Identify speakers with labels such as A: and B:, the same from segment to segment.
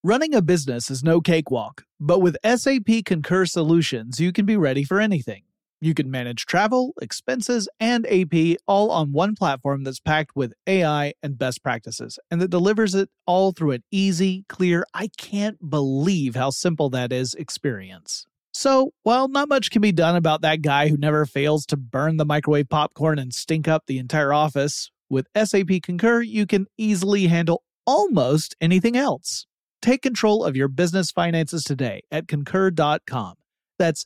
A: Running a business is no cakewalk, but with SAP Concur Solutions, you can be ready for anything. You can manage travel, expenses, and AP all on one platform that's packed with AI and best practices, and that delivers it all through an easy, clear, I can't believe how simple that is experience. So, while not much can be done about that guy who never fails to burn the microwave popcorn and stink up the entire office, with SAP Concur, you can easily handle almost anything else. Take control of your business finances today at Concur.com. That's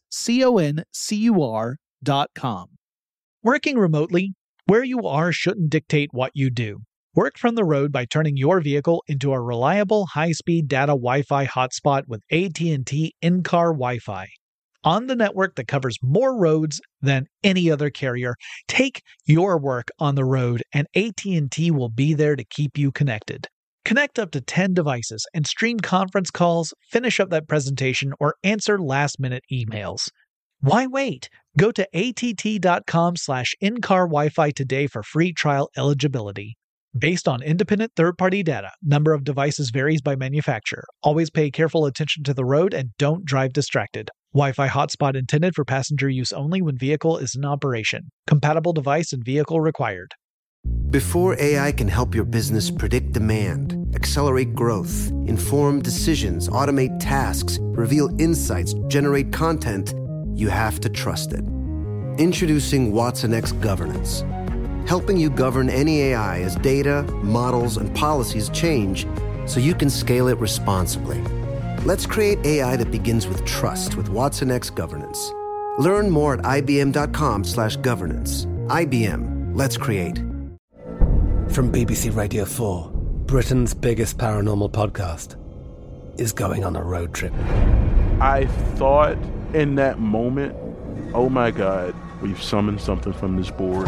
A: CONCUR.com. Working remotely, where you are shouldn't dictate what you do. Work from the road by turning your vehicle into a reliable high-speed data Wi-Fi hotspot with AT&T in-car Wi-Fi. On the network that covers more roads than any other carrier, take your work on the road and AT&T will be there to keep you connected. Connect up to 10 devices and stream conference calls, finish up that presentation, or answer last-minute emails. Why wait? Go to att.com/in-car Wi-Fi today for free trial eligibility. Based on independent third-party data, number of devices varies by manufacturer. Always pay careful attention to the road and don't drive distracted. Wi-Fi hotspot intended for passenger use only when vehicle is in operation. Compatible device and vehicle required.
B: Before AI can help your business predict demand, accelerate growth, inform decisions, automate tasks, reveal insights, generate content, you have to trust it. Introducing watsonx Governance, helping you govern any AI as data, models, and policies change so you can scale it responsibly. Let's create AI that begins with trust with watsonx Governance. Learn more at ibm.com/governance. IBM, let's create.
C: From BBC Radio 4, Britain's biggest paranormal podcast is going on a road trip.
D: I thought in that moment, oh my God, we've summoned something from this board.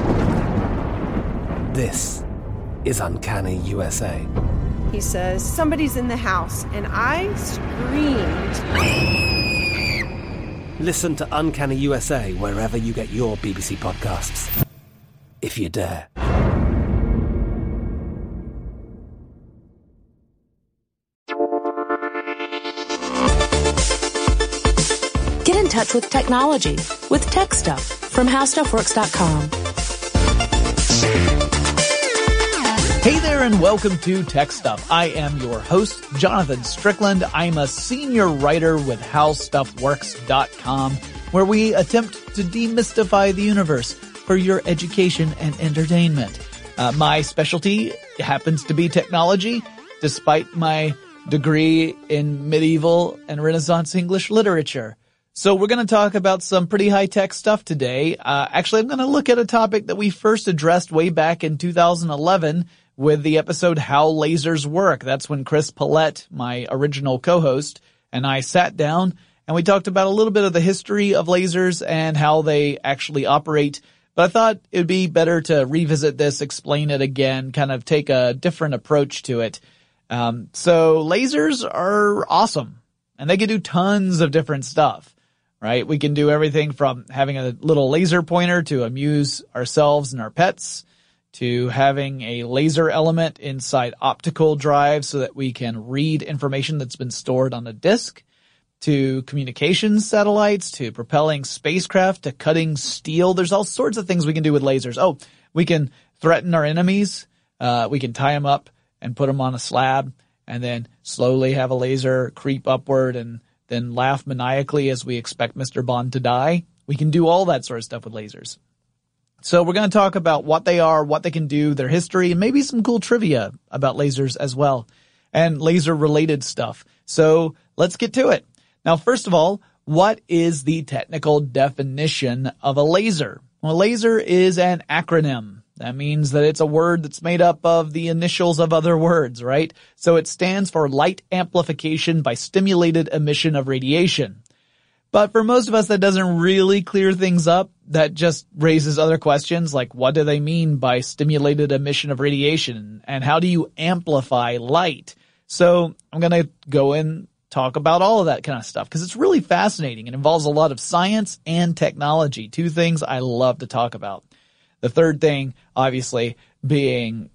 C: This is Uncanny USA.
E: He says, somebody's in the house, and I screamed.
C: Listen to Uncanny USA wherever you get your BBC podcasts, if you dare.
F: Get in touch with technology with Tech Stuff from HowStuffWorks.com.
A: Hey there and welcome to Tech Stuff. I am your host, Jonathan Strickland. I'm a senior writer with HowStuffWorks.com, where we attempt to demystify the universe for your education and entertainment. My specialty happens to be technology, despite my degree in medieval and Renaissance English literature. So we're going to talk about some pretty high-tech stuff today. Actually, I'm going to look at a topic that we first addressed way back in 2011 with the episode How Lasers Work. That's when Chris Pollette, my original co-host, and I sat down and we talked about a little bit of the history of lasers and how they actually operate. But I thought it would be better to revisit this, explain it again, kind of take a different approach to it. So lasers are awesome and they can do tons of different stuff. Right? We can do everything from having a little laser pointer to amuse ourselves and our pets, to having a laser element inside optical drives so that we can read information that's been stored on a disk, to communications satellites, to propelling spacecraft, to cutting steel. There's all sorts of things we can do with lasers. Oh, we can threaten our enemies. We can tie them up and put them on a slab and then slowly have a laser creep upward and then laugh maniacally as we expect Mr. Bond to die. We can do all that sort of stuff with lasers. So we're going to talk about what they are, what they can do, their history, and maybe some cool trivia about lasers as well, and laser-related stuff. So let's get to it. Now, first of all, what is the technical definition of a laser? Well, a laser is an acronym. That means that it's a word that's made up of the initials of other words, right? So it stands for light amplification by stimulated emission of radiation. But for most of us, that doesn't really clear things up. That just raises other questions like, what do they mean by stimulated emission of radiation? And how do you amplify light? So I'm going to go and talk about all of that kind of stuff because it's really fascinating. It involves a lot of science and technology, two things I love to talk about. The third thing, obviously, being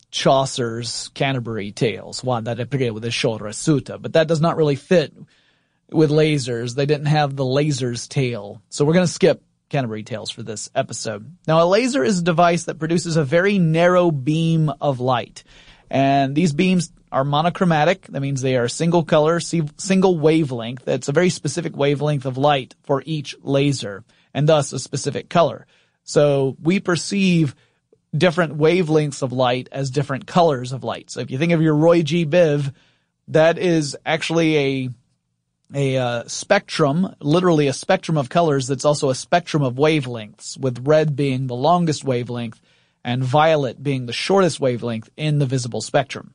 A: Chaucer's Canterbury Tales, guardare prego de sciolre suta, but that does not really fit with lasers. They didn't have the laser's tail. So we're going to skip Canterbury Tales for this episode. Now, a laser is a device that produces a very narrow beam of light. And these beams are monochromatic. That means they are single color, single wavelength. That's a very specific wavelength of light for each laser, and thus a specific color. So we perceive different wavelengths of light as different colors of light. So if you think of your Roy G. Biv, that is actually a spectrum, literally a spectrum of colors that's also a spectrum of wavelengths, with red being the longest wavelength and violet being the shortest wavelength in the visible spectrum.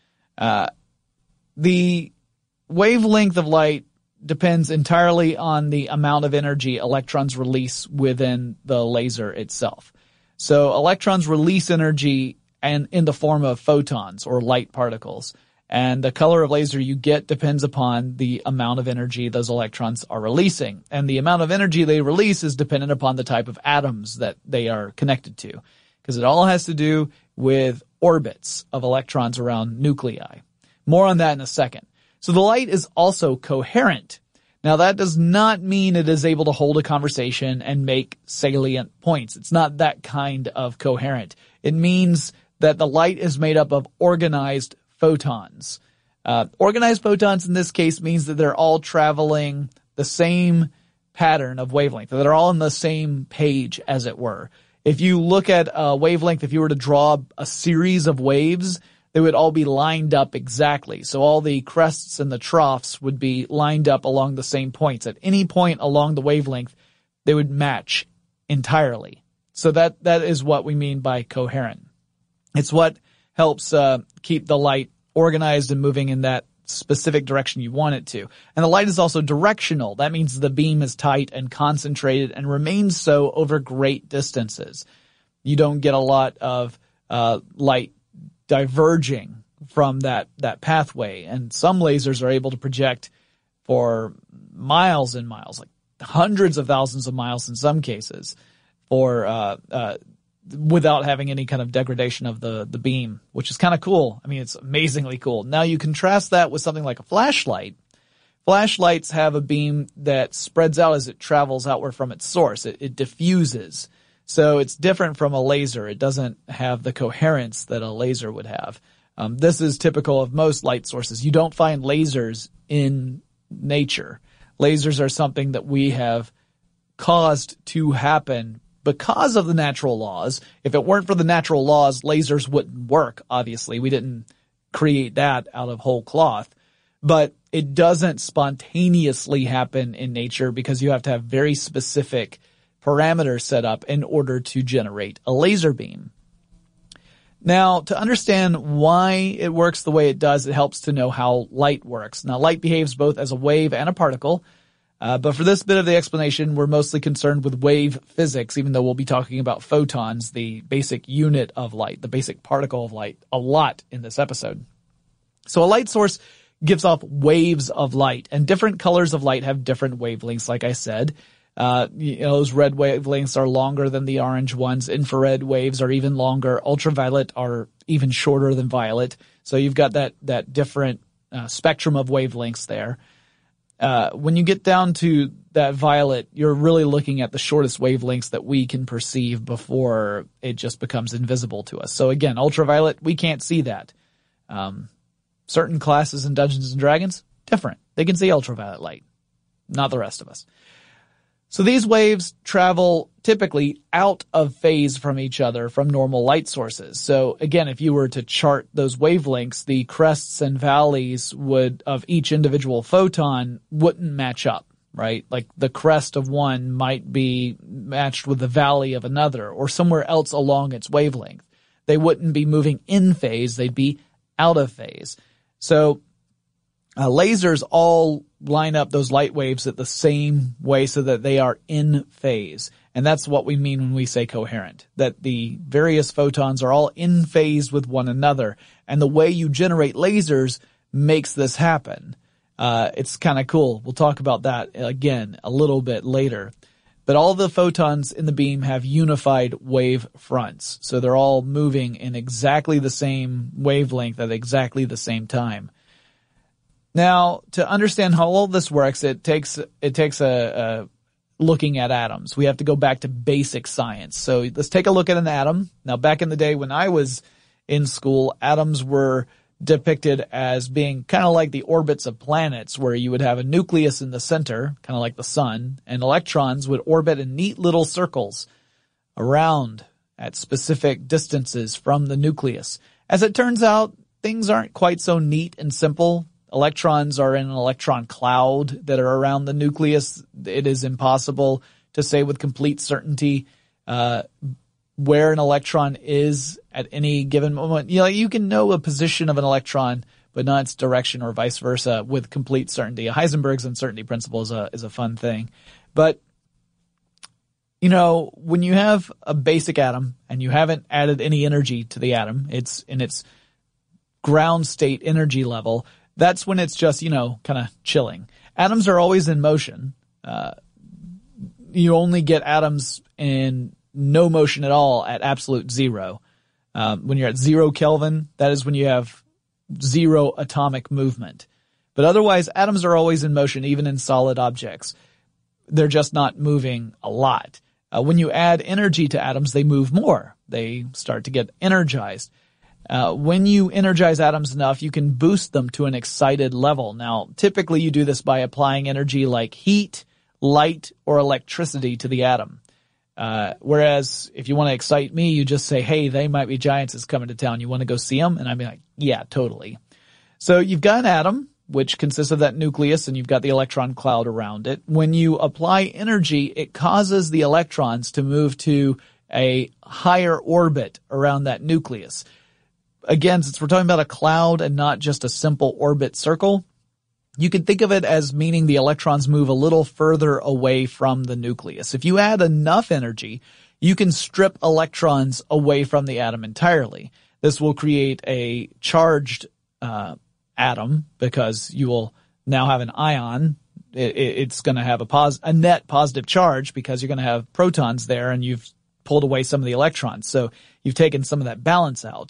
A: The wavelength of light depends entirely on the amount of energy electrons release within the laser itself. So electrons release energy and in the form of photons or light particles. And the color of laser you get depends upon the amount of energy those electrons are releasing. And the amount of energy they release is dependent upon the type of atoms that they are connected to, because it all has to do with orbits of electrons around nuclei. More on that in a second. So the light is also coherent. Now that does not mean it is able to hold a conversation and make salient points. It's not that kind of coherent. It means that the light is made up of organized photons. Organized photons in this case means that they're all traveling the same pattern of wavelength. They're all on the same page, as it were. If you look at a wavelength, if you were to draw a series of waves, they would all be lined up exactly. So all the crests and the troughs would be lined up along the same points. At any point along the wavelength, they would match entirely. So that is what we mean by coherent. It's what helps keep the light organized and moving in that specific direction you want it to. And the light is also directional. That means the beam is tight and concentrated and remains so over great distances. You don't get a lot of light diverging from that pathway. And some lasers are able to project for miles and miles, like hundreds of thousands of miles in some cases, for without having any kind of degradation of the beam, which is kind of cool. I mean, it's amazingly cool. Now you contrast that with something like a flashlight. Flashlights have a beam that spreads out as it travels outward from its source. It diffuses. So it's different from a laser. It doesn't have the coherence that a laser would have. This is typical of most light sources. You don't find lasers in nature. Lasers are something that we have caused to happen because of the natural laws. If it weren't for the natural laws, lasers wouldn't work, obviously. We didn't create that out of whole cloth. But it doesn't spontaneously happen in nature because you have to have very specific parameters set up in order to generate a laser beam. Now, to understand why it works the way it does, it helps to know how light works. Now, light behaves both as a wave and a particle. But for this bit of the explanation, we're mostly concerned with wave physics, even though we'll be talking about photons, the basic unit of light, the basic particle of light, a lot in this episode. So a light source gives off waves of light, and different colors of light have different wavelengths, like I said. Those red wavelengths are longer than the orange ones. Infrared waves are even longer. Ultraviolet are even shorter than violet. So you've got that different spectrum of wavelengths there. When you get down to that violet, you're really looking at the shortest wavelengths that we can perceive before it just becomes invisible to us. So again, ultraviolet, we can't see that. Certain classes in Dungeons and Dragons, different. They can see ultraviolet light, not the rest of us. So these waves travel typically out of phase from each other from normal light sources. So again, if you were to chart those wavelengths, the crests and valleys of each individual photon wouldn't match up, right? Like the crest of one might be matched with the valley of another or somewhere else along its wavelength. They wouldn't be moving in phase, they'd be out of phase. So lasers all line up those light waves at the same way so that they are in phase. And that's what we mean when we say coherent, that the various photons are all in phase with one another. And the way you generate lasers makes this happen. It's kind of cool. We'll talk about that again a little bit later. but all the photons in the beam have unified wave fronts. So they're all moving in exactly the same wavelength at exactly the same time. Now, to understand how all this works, it takes a looking at atoms. We have to go back to basic science. So let's take a look at an atom. Now, back in the day when I was in school, atoms were depicted as being kind of like the orbits of planets, where you would have a nucleus in the center, kind of like the sun, and electrons would orbit in neat little circles around at specific distances from the nucleus. As it turns out, things aren't quite so neat and simple. Electrons are in an electron cloud that are around the nucleus. It is impossible to say with complete certainty where an electron is at any given moment. You know, you can know a position of an electron, but not its direction or vice versa with complete certainty. Heisenberg's uncertainty principle is a fun thing. But, you know, when you have a basic atom and you haven't added any energy to the atom, it's in its ground state energy level, that's when it's just, you know, kind of chilling. Atoms are always in motion. You only get atoms in no motion at all at absolute zero. When you're at 0 Kelvin, that is when you have zero atomic movement. But otherwise, atoms are always in motion, even in solid objects. They're just not moving a lot. When you add energy to atoms, they move more. They start to get energized. When you energize atoms enough, you can boost them to an excited level. Now, typically you do this by applying energy like heat, light, or electricity to the atom. Whereas if you want to excite me, you just say, hey, they might be giants is coming to town. You want to go see them? And I'd be like, yeah, totally. So you've got an atom, which consists of that nucleus, and you've got the electron cloud around it. When you apply energy, it causes the electrons to move to a higher orbit around that nucleus. Again, since we're talking about a cloud and not just a simple orbit circle, you can think of it as meaning the electrons move a little further away from the nucleus. If you add enough energy, you can strip electrons away from the atom entirely. This will create a charged atom because you will now have an ion. It's going to have a net positive charge because you're going to have protons there, and you've pulled away some of the electrons. So you've taken some of that balance out.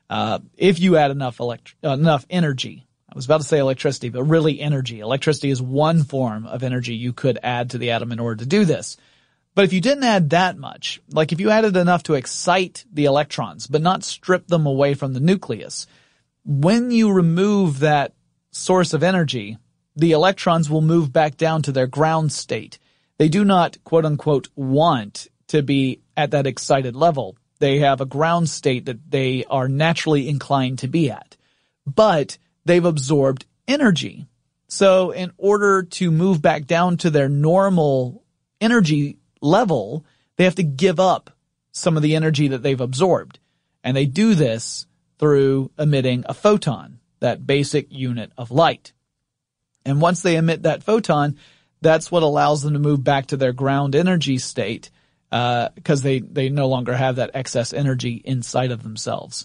A: If you add enough energy, I was about to say electricity, but really energy. Electricity is one form of energy you could add to the atom in order to do this. But if you didn't add that much, like if you added enough to excite the electrons, but not strip them away from the nucleus, when you remove that source of energy, the electrons will move back down to their ground state. They do not, quote unquote, want to be at that excited level. They have a ground state that they are naturally inclined to be at. But they've absorbed energy. So in order to move back down to their normal energy level, they have to give up some of the energy that they've absorbed. And they do this through emitting a photon, that basic unit of light. And once they emit that photon, that's what allows them to move back to their ground energy state, because they no longer have that excess energy inside of themselves.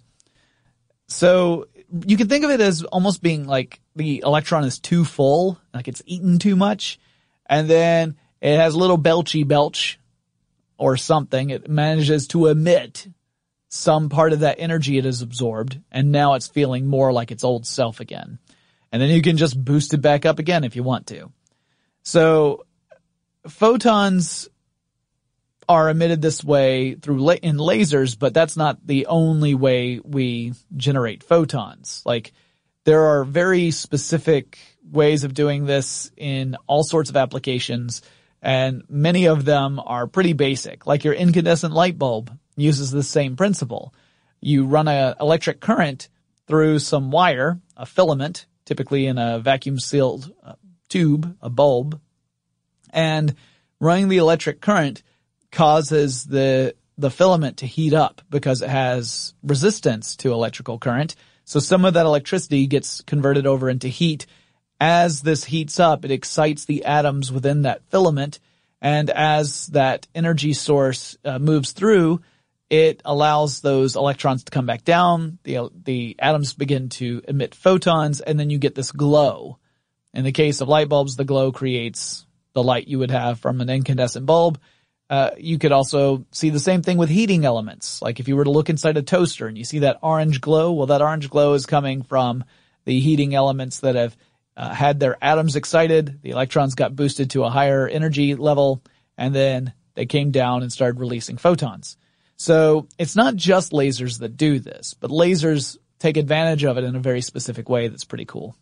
A: So you can think of it as almost being like the electron is too full, like it's eaten too much, and then it has a little belchy belch or something. It manages to emit some part of that energy it has absorbed, and now it's feeling more like its old self again. And then you can just boost it back up again if you want to. So photons are emitted this way in lasers, but that's not the only way we generate photons. Like, there are very specific ways of doing this in all sorts of applications, and many of them are pretty basic. Like your incandescent light bulb uses the same principle. You run an electric current through some wire, a filament, typically in a vacuum-sealed tube, a bulb, and running the electric current causes the filament to heat up because it has resistance to electrical current. So some of that electricity gets converted over into heat. As this heats up, it excites the atoms within that filament. And as that energy source moves through, it allows those electrons to come back down. The atoms begin to emit photons, and then you get this glow. In the case of light bulbs, the glow creates the light you would have from an incandescent bulb. You could also see the same thing with heating elements. Like if you were to look inside a toaster and you see that orange glow, well, that orange glow is coming from the heating elements that have had their atoms excited. The electrons got boosted to a higher energy level, and then they came down and started releasing photons. So it's not just lasers that do this, but lasers take advantage of it in a very specific way that's pretty cool.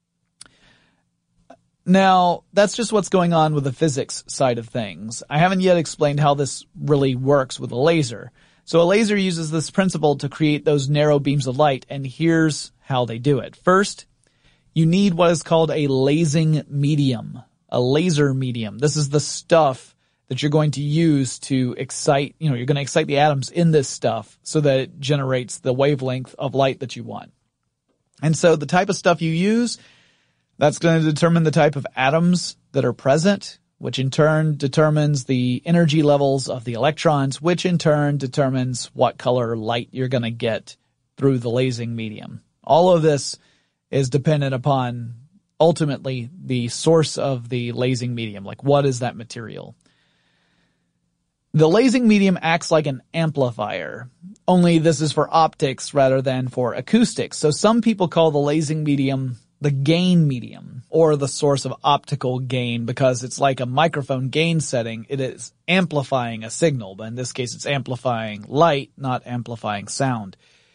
A: Now, that's just what's going on with the physics side of things. I haven't yet explained how this really works with a laser. So a laser uses this principle to create those narrow beams of light, and here's how they do it. First, you need what is called a lasing medium, a laser medium. This is the stuff that you're going to use to excite, you're going to excite the atoms in this stuff so that it generates the wavelength of light that you want. And so the type of stuff you use, that's going to determine the type of atoms that are present, which in turn determines the energy levels of the electrons, which in turn determines what color light you're going to get through the lasing medium. All of this is dependent upon ultimately the source of the lasing medium, like what is that material. The lasing medium acts like an amplifier, only this is for optics rather than for acoustics. So some people call the lasing medium the gain medium, or the source of optical gain, because it's like a microphone gain setting. It is amplifying a signal, but in this case it's amplifying light, not amplifying sound.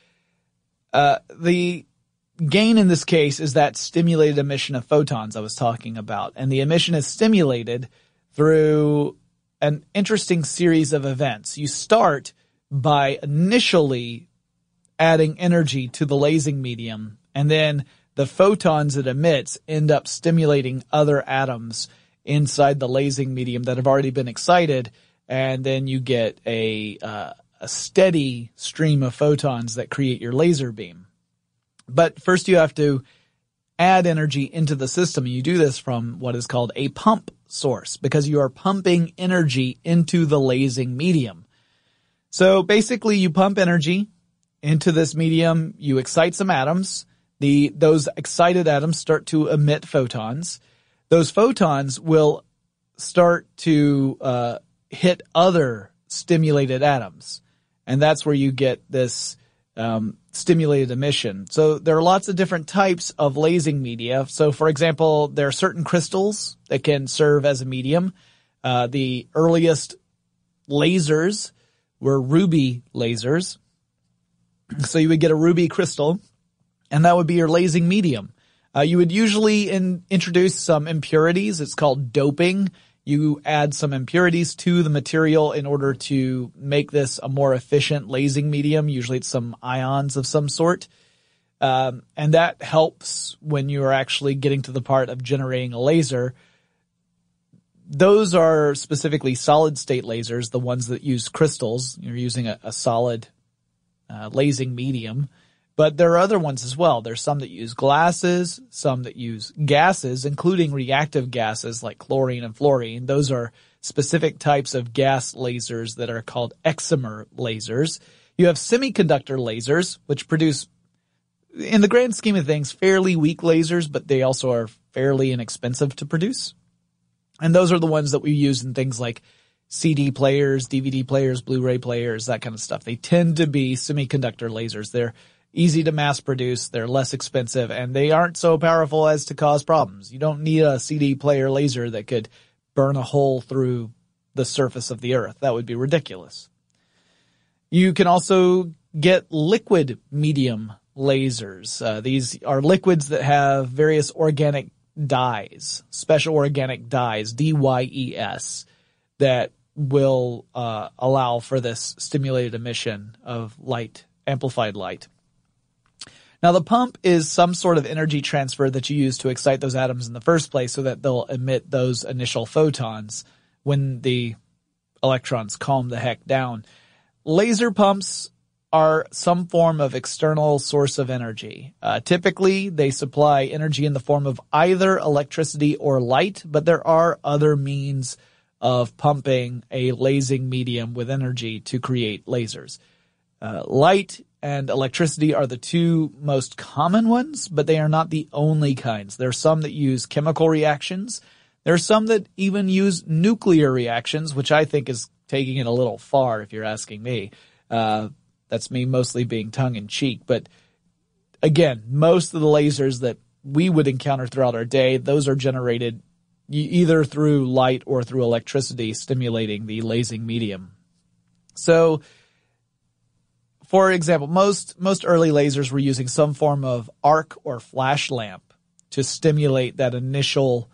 A: The gain in this case is that stimulated emission of photons I was talking about, and the emission is stimulated through an interesting series of events. You start by initially adding energy to the lasing medium, and then the photons it emits end up stimulating other atoms inside the lasing medium that have already been excited, and then you get a steady stream of photons that create your laser beam. But first you have to add energy into the system, and you do this from what is called a pump source, because you are pumping energy into the lasing medium. So basically you pump energy into this medium, you excite some atoms, those excited atoms start to emit photons. Those photons will start to hit other stimulated atoms, and that's where you get this stimulated emission. So there are lots of different types of lasing media. So for example, there are certain crystals that can serve as a medium. The earliest lasers were ruby lasers. So you would get a ruby crystal, and that would be your lasing medium. You would usually introduce some impurities. It's called doping. You add some impurities to the material in order to make this a more efficient lasing medium. Usually it's some ions of some sort. And that helps when you are actually getting to the part of generating a laser. Those are specifically solid state lasers, the ones that use crystals. You're using a solid lasing medium. But there are other ones as well. There's some that use glasses, some that use gases, including reactive gases like chlorine and fluorine. Those are specific types of gas lasers that are called excimer lasers. You have semiconductor lasers, which produce, in the grand scheme of things, fairly weak lasers, but they also are fairly inexpensive to produce. And those are the ones that we use in things like CD players, DVD players, Blu-ray players, that kind of stuff. They tend to be semiconductor lasers. They're easy to mass produce, they're less expensive, and they aren't so powerful as to cause problems. You don't need a CD player laser that could burn a hole through the surface of the earth. That would be ridiculous. You can also get liquid medium lasers. These are liquids that have various organic dyes, special organic dyes, DYES, that will allow for this stimulated emission of light, amplified light. Now, the pump is some sort of energy transfer that you use to excite those atoms in the first place so that they'll emit those initial photons when the electrons calm the heck down. Laser pumps are some form of external source of energy. Typically, they supply energy in the form of either electricity or light, but there are other means of pumping a lasing medium with energy to create lasers. Light and electricity are the two most common ones, but they are not the only kinds. There are some that use chemical reactions There are some that even use nuclear reactions, which I think is taking it a little far if you're asking me. That's me mostly being tongue-in-cheek. But again, most of the lasers that we would encounter throughout our day, those are generated either through light or through electricity stimulating the lasing medium. So, for example, most early lasers were using some form of arc or flash lamp to stimulate that initial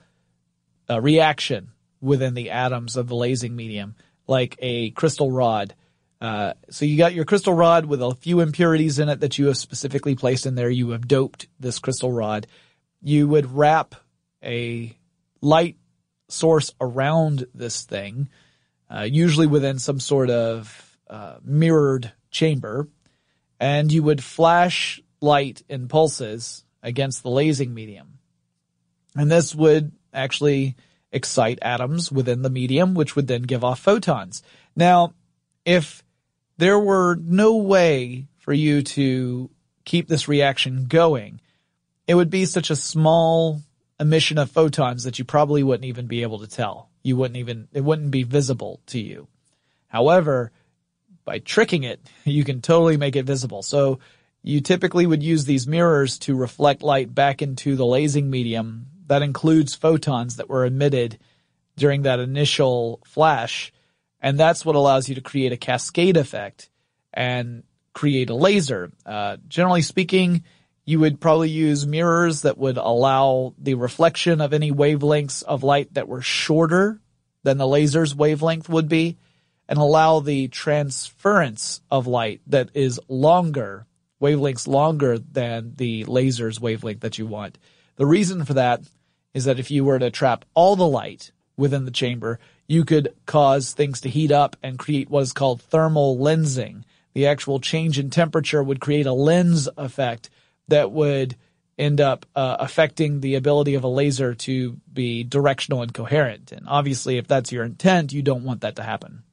A: reaction within the atoms of the lasing medium, like a crystal rod. So you got your crystal rod with a few impurities in it that you have specifically placed in there. You have doped this crystal rod. You would wrap a light source around this thing, usually within some sort of mirrored chamber, and you would flash light impulses against the lasing medium. And this would actually excite atoms within the medium, which would then give off photons. Now, if there were no way for you to keep this reaction going, it would be such a small emission of photons that you probably wouldn't even be able to tell. It wouldn't be visible to you. However, by tricking it, you can totally make it visible. So you typically would use these mirrors to reflect light back into the lasing medium. That includes photons that were emitted during that initial flash. And that's what allows you to create a cascade effect and create a laser. Generally speaking, you would probably use mirrors that would allow the reflection of any wavelengths of light that were shorter than the laser's wavelength would be, and allow the transference of light that is longer, wavelengths longer than the laser's wavelength that you want. The reason for that is that if you were to trap all the light within the chamber, you could cause things to heat up and create what is called thermal lensing. The actual change in temperature would create a lens effect that would end up affecting the ability of a laser to be directional and coherent. And obviously, if that's your intent, you don't want that to happen.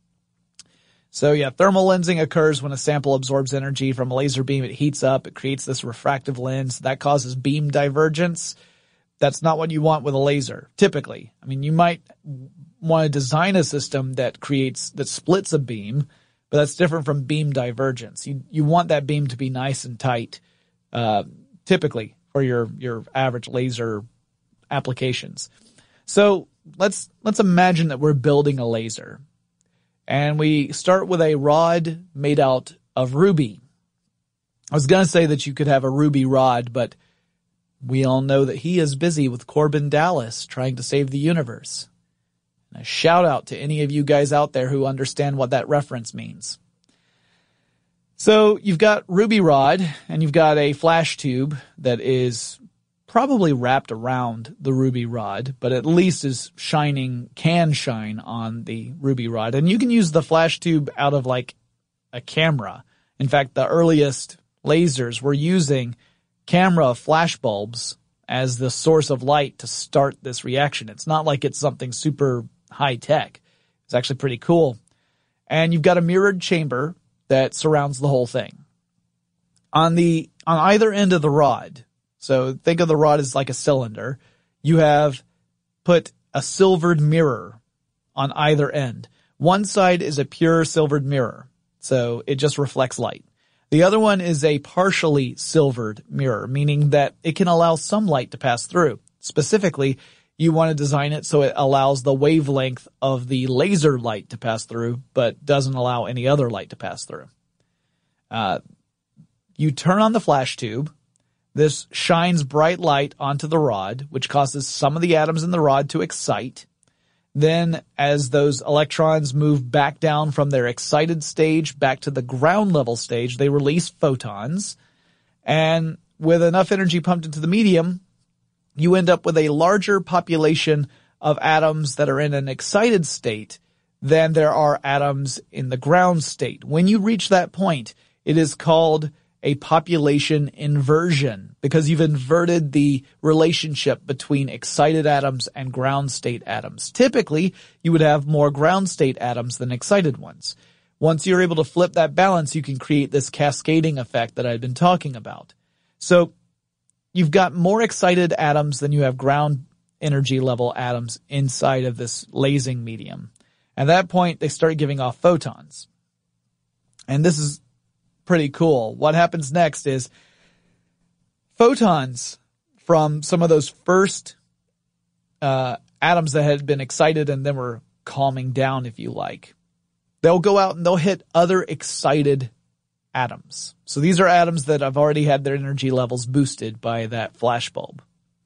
A: So yeah, thermal lensing occurs when a sample absorbs energy from a laser beam. It heats up. It creates this refractive lens. That causes beam divergence. That's not what you want with a laser, typically. I mean, you might want to design a system that splits a beam, but that's different from beam divergence. You want that beam to be nice and tight, typically for your average laser applications. So let's imagine that we're building a laser, and we start with a rod made out of ruby. I was going to say that you could have a ruby rod, but we all know that he is busy with Corbin Dallas trying to save the universe. And a shout out to any of you guys out there who understand what that reference means. So you've got ruby rod, and you've got a flash tube that is probably wrapped around the ruby rod, but at least can shine on the ruby rod. And you can use the flash tube out of like a camera. In fact, the earliest lasers were using camera flash bulbs as the source of light to start this reaction. It's not like it's something super high tech. It's actually pretty cool. And you've got a mirrored chamber that surrounds the whole thing. On either end of the rod, so think of the rod as like a cylinder, you have put a silvered mirror on either end. One side is a pure silvered mirror, so it just reflects light. The other one is a partially silvered mirror, meaning that it can allow some light to pass through. Specifically, you want to design it so it allows the wavelength of the laser light to pass through, but doesn't allow any other light to pass through. You turn on the flash tube. This shines bright light onto the rod, which causes some of the atoms in the rod to excite. Then, as those electrons move back down from their excited stage back to the ground level stage, they release photons. And with enough energy pumped into the medium, you end up with a larger population of atoms that are in an excited state than there are atoms in the ground state. When you reach that point, it is called a population inversion, because you've inverted the relationship between excited atoms and ground state atoms. Typically, you would have more ground state atoms than excited ones. Once you're able to flip that balance, you can create this cascading effect that I've been talking about. So you've got more excited atoms than you have ground energy level atoms inside of this lasing medium. At that point, they start giving off photons. And this is pretty cool. What happens next is photons from some of those first atoms that had been excited and then were calming down, if you like. They'll go out and they'll hit other excited atoms. So these are atoms that have already had their energy levels boosted by that flashbulb.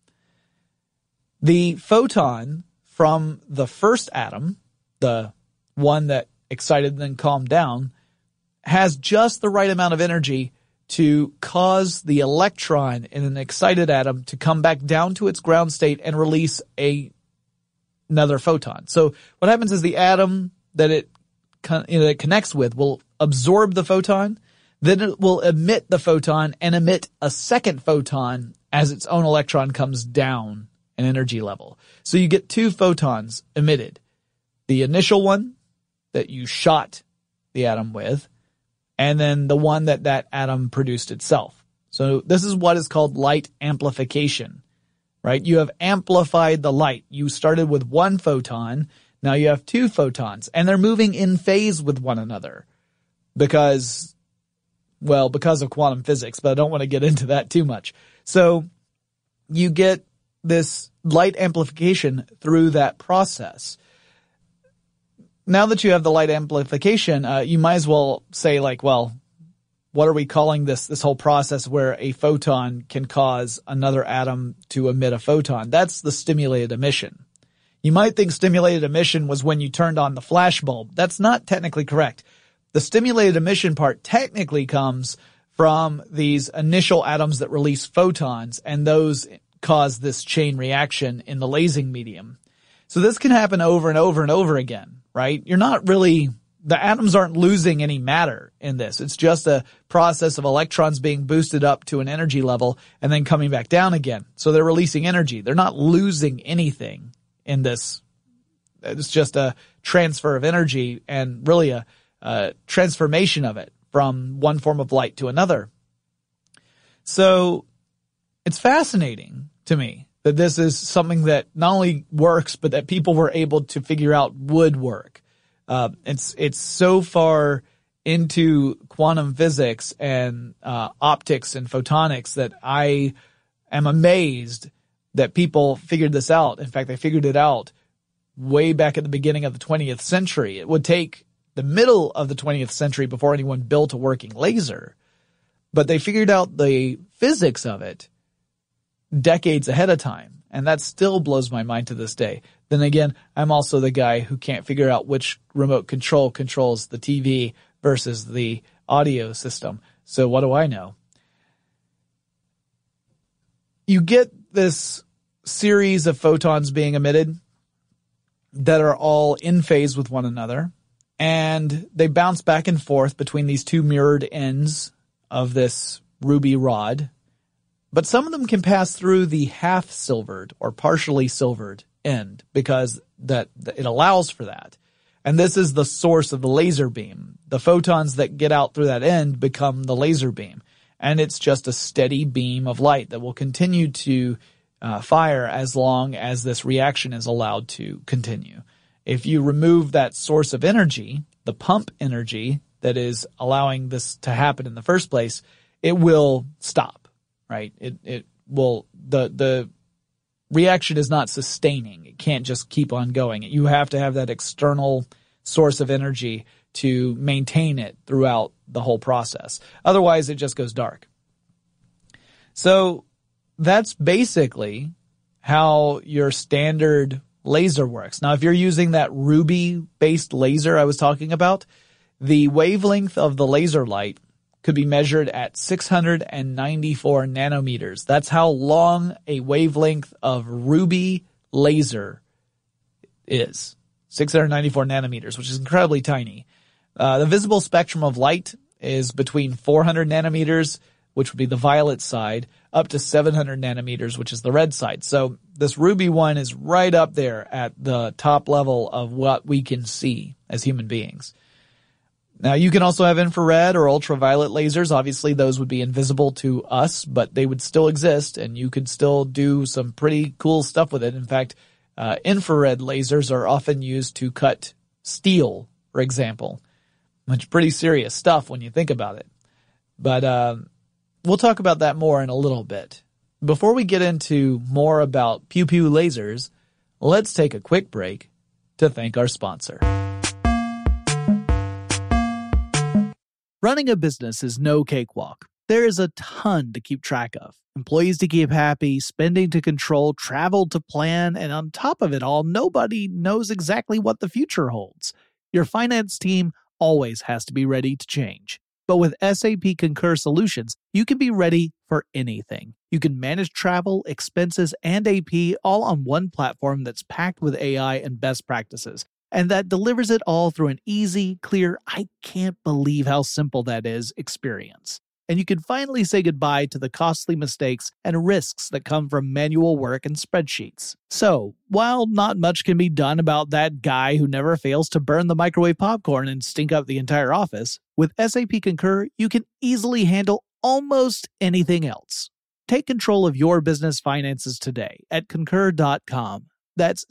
A: The photon from the first atom, the one that excited and then calmed down, has just the right amount of energy to cause the electron in an excited atom to come back down to its ground state and release another photon. So what happens is the atom that it connects with will absorb the photon, then it will emit the photon and emit a second photon as its own electron comes down an energy level. So you get two photons emitted. The initial one that you shot the atom with, and then the one that atom produced itself. So this is what is called light amplification, right? You have amplified the light. You started with one photon, now you have two photons, and they're moving in phase with one another because of quantum physics, but I don't want to get into that too much. So you get this light amplification through that process. Now that you have the light amplification, you might as well say what are we calling this whole process where a photon can cause another atom to emit a photon? That's the stimulated emission. You might think stimulated emission was when you turned on the flashbulb. That's not technically correct. The stimulated emission part technically comes from these initial atoms that release photons, and those cause this chain reaction in the lasing medium. So this can happen over and over and over again, right? The atoms aren't losing any matter in this. It's just a process of electrons being boosted up to an energy level and then coming back down again. So they're releasing energy. They're not losing anything in this. It's just a transfer of energy and really a transformation of it from one form of light to another. So it's fascinating to me that this is something that not only works, but that people were able to figure out would work. It's so far into quantum physics and optics and photonics that I am amazed that people figured this out. In fact, they figured it out way back at the beginning of the 20th century. It would take the middle of the 20th century before anyone built a working laser. But they figured out the physics of it decades ahead of time. And that still blows my mind to this day. Then again, I'm also the guy who can't figure out which remote control controls the TV versus the audio system. So what do I know? You get this series of photons being emitted that are all in phase with one another, and they bounce back and forth between these two mirrored ends of this ruby rod. But some of them can pass through the half-silvered or partially silvered end because that it allows for that. And this is the source of the laser beam. The photons that get out through that end become the laser beam. And it's just a steady beam of light that will continue to fire as long as this reaction is allowed to continue. If you remove that source of energy, the pump energy that is allowing this to happen in the first place, it will stop. Right? It will, the reaction is not sustaining. It can't just keep on going. You have to have that external source of energy to maintain it throughout the whole process. Otherwise, it just goes dark. So that's basically how your standard laser works. Now, if you're using that ruby-based laser I was talking about, the wavelength of the laser light could be measured at 694 nanometers. That's how long a wavelength of ruby laser is. 694 nanometers, which is incredibly tiny. The visible spectrum of light is between 400 nanometers, which would be the violet side, up to 700 nanometers, which is the red side. So this ruby one is right up there at the top level of what we can see as human beings. Now, you can also have infrared or ultraviolet lasers. Obviously, those would be invisible to us, but they would still exist, and you could still do some pretty cool stuff with it. In fact, infrared lasers are often used to cut steel, for example, which is pretty serious stuff when you think about it. But we'll talk about that more in a little bit. Before we get into more about pew-pew lasers, let's take a quick break to thank our sponsor. Running a business is no cakewalk. There is a ton to keep track of. Employees to keep happy, spending to control, travel to plan, and on top of it all, nobody knows exactly what the future holds. Your finance team always has to be ready to change. But with SAP Concur Solutions, you can be ready for anything. You can manage travel, expenses, and AP all on one platform that's packed with AI and best practices. And that delivers it all through an easy, clear, I can't believe how simple that is experience. And you can finally say goodbye to the costly mistakes and risks that come from manual work and spreadsheets. So, while not much can be done about that guy who never fails to burn the microwave popcorn and stink up the entire office, with SAP Concur, you can easily handle almost anything else. Take control of your business finances today at Concur.com. That's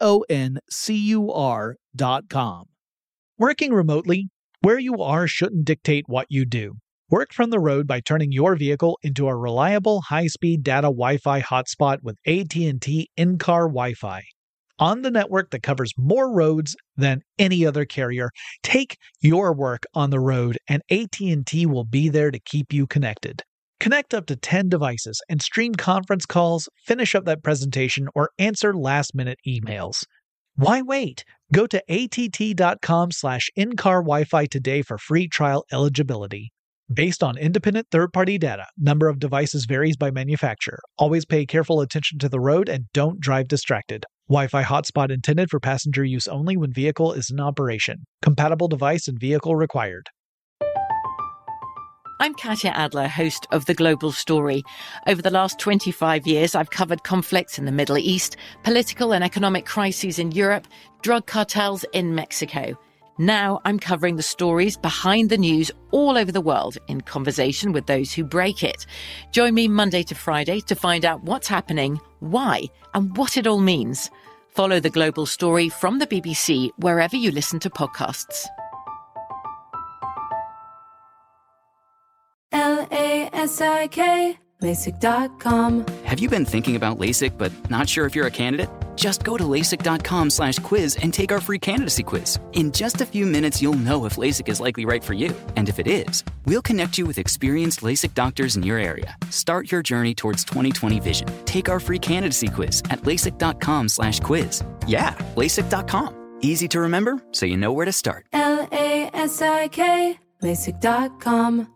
A: CONCUR.com. Working remotely, where you are shouldn't dictate what you do. Work from the road by turning your vehicle into a reliable high-speed data Wi-Fi hotspot with AT&T in-car Wi-Fi. On the network that covers more roads than any other carrier, take your work on the road and AT&T will be there to keep you connected. Connect up to 10 devices and stream conference calls, finish up that presentation, or answer last-minute emails. Why wait? Go to att.com/in-car Wi-Fi today for free trial eligibility. Based on independent third-party data, number of devices varies by manufacturer. Always pay careful attention to the road and don't drive distracted. Wi-Fi hotspot intended for passenger use only when vehicle is in operation. Compatible device and vehicle required.
G: I'm Katya Adler, host of The Global Story. Over the last 25 years, I've covered conflicts in the Middle East, political and economic crises in Europe, drug cartels in Mexico. Now I'm covering the stories behind the news all over the world in conversation with those who break it. Join me Monday to Friday to find out what's happening, why, and what it all means. Follow The Global Story from the BBC wherever you listen to podcasts.
H: LASIK, LASIK.com.
I: Have you been thinking about LASIK but not sure if you're a candidate? Just go to LASIK.com/quiz and take our free candidacy quiz. In just a few minutes, you'll know if LASIK is likely right for you. And if it is, we'll connect you with experienced LASIK doctors in your area. Start your journey towards 20/20 vision. Take our free candidacy quiz at LASIK.com/quiz. Yeah, LASIK.com. Easy to remember, so you know where to start.
H: LASIK, LASIK.com.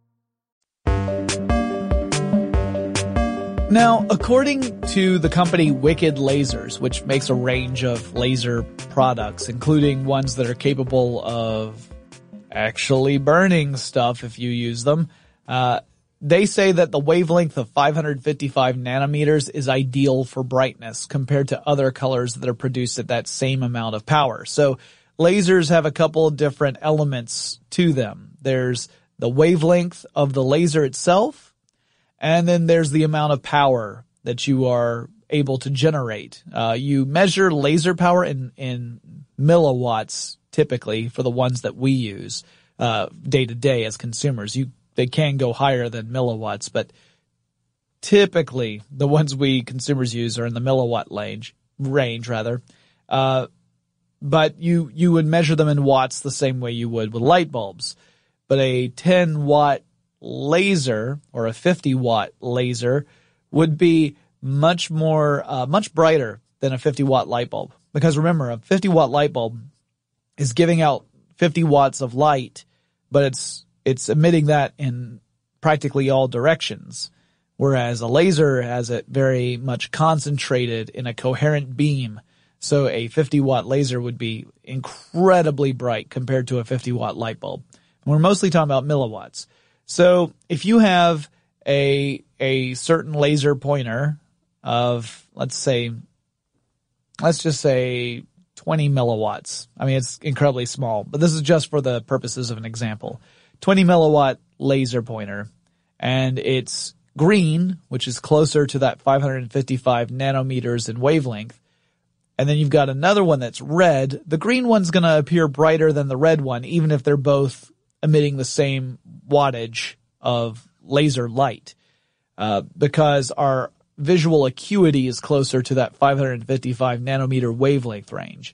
A: Now, according to the company Wicked Lasers, which makes a range of laser products, including ones that are capable of actually burning stuff if you use them, they say that the wavelength of 555 nanometers is ideal for brightness compared to other colors that are produced at that same amount of power. So lasers have a couple of different elements to them. There's the wavelength of the laser itself, and then there's the amount of power that you are able to generate. You measure laser power in milliwatts typically for the ones that we use day to day as consumers. They can go higher than milliwatts, but typically the ones we consumers use are in the milliwatt range rather. But you would measure them in watts the same way you would with light bulbs. But a 10-watt laser or a 50-watt laser would be much brighter than a 50-watt light bulb. Because remember, a 50-watt light bulb is giving out 50 watts of light, but it's emitting that in practically all directions. Whereas a laser has it very much concentrated in a coherent beam. So a 50-watt laser would be incredibly bright compared to a 50-watt light bulb. And we're mostly talking about milliwatts. So if you have a certain laser pointer of, let's just say 20 milliwatts. I mean, it's incredibly small, but this is just for the purposes of an example. 20 milliwatt laser pointer, and it's green, which is closer to that 555 nanometers in wavelength. And then you've got another one that's red. The green one's going to appear brighter than the red one, even if they're both emitting the same wattage of laser light, because our visual acuity is closer to that 555 nanometer wavelength range.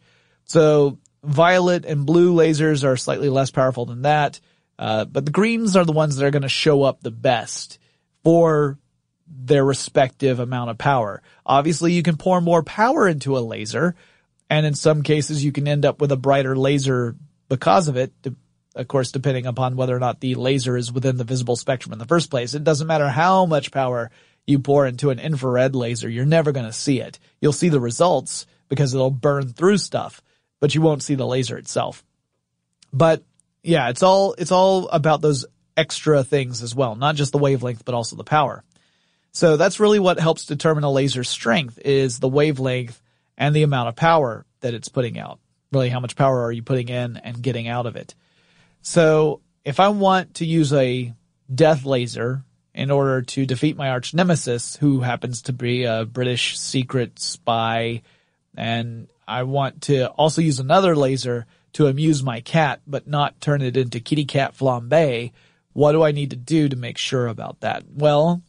A: So violet and blue lasers are slightly less powerful than that, but the greens are the ones that are going to show up the best for their respective amount of power. Obviously, you can pour more power into a laser, and in some cases you can end up with a brighter laser because of it, of course, depending upon whether or not the laser is within the visible spectrum in the first place. It doesn't matter how much power you pour into an infrared laser, you're never going to see it. You'll see the results because it'll burn through stuff, but you won't see the laser itself. But yeah, it's all about those extra things as well, not just the wavelength, but also the power. So that's really what helps determine a laser's strength, is the wavelength and the amount of power that it's putting out. Really, how much power are you putting in and getting out of it? So if I want to use a death laser in order to defeat my arch nemesis, who happens to be a British secret spy, and I want to also use another laser to amuse my cat, but not turn it into kitty cat flambe, what do I need to do to make sure about that? Well,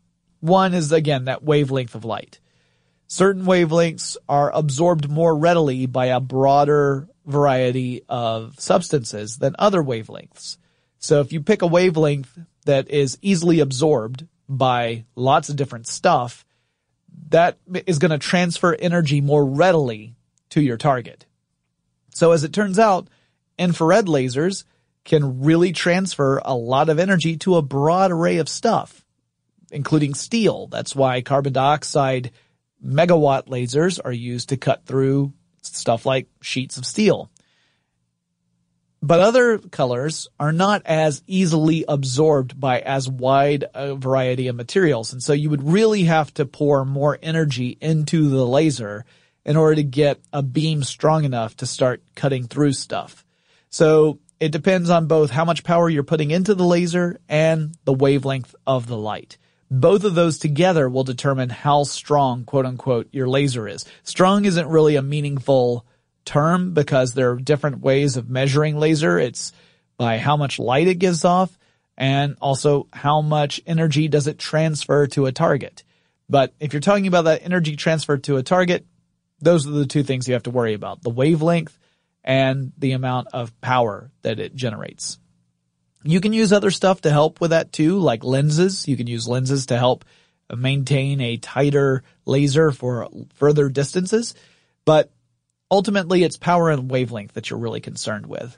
A: one is, again, that wavelength of light. Certain wavelengths are absorbed more readily by a broader variety of substances than other wavelengths. So if you pick a wavelength that is easily absorbed by lots of different stuff, that is going to transfer energy more readily to your target. So as it turns out, infrared lasers can really transfer a lot of energy to a broad array of stuff, including steel. That's why carbon dioxide megawatt lasers are used to cut through stuff like sheets of steel. But other colors are not as easily absorbed by as wide a variety of materials. And so you would really have to pour more energy into the laser in order to get a beam strong enough to start cutting through stuff. So it depends on both how much power you're putting into the laser and the wavelength of the light. Both of those together will determine how strong, quote unquote, your laser is. Strong isn't really a meaningful term because there are different ways of measuring laser. It's by how much light it gives off and also how much energy does it transfer to a target. But if you're talking about that energy transfer to a target, those are the two things you have to worry about, the wavelength and the amount of power that it generates. You can use other stuff to help with that too, like lenses. You can use lenses to help maintain a tighter laser for further distances, but ultimately it's power and wavelength that you're really concerned with.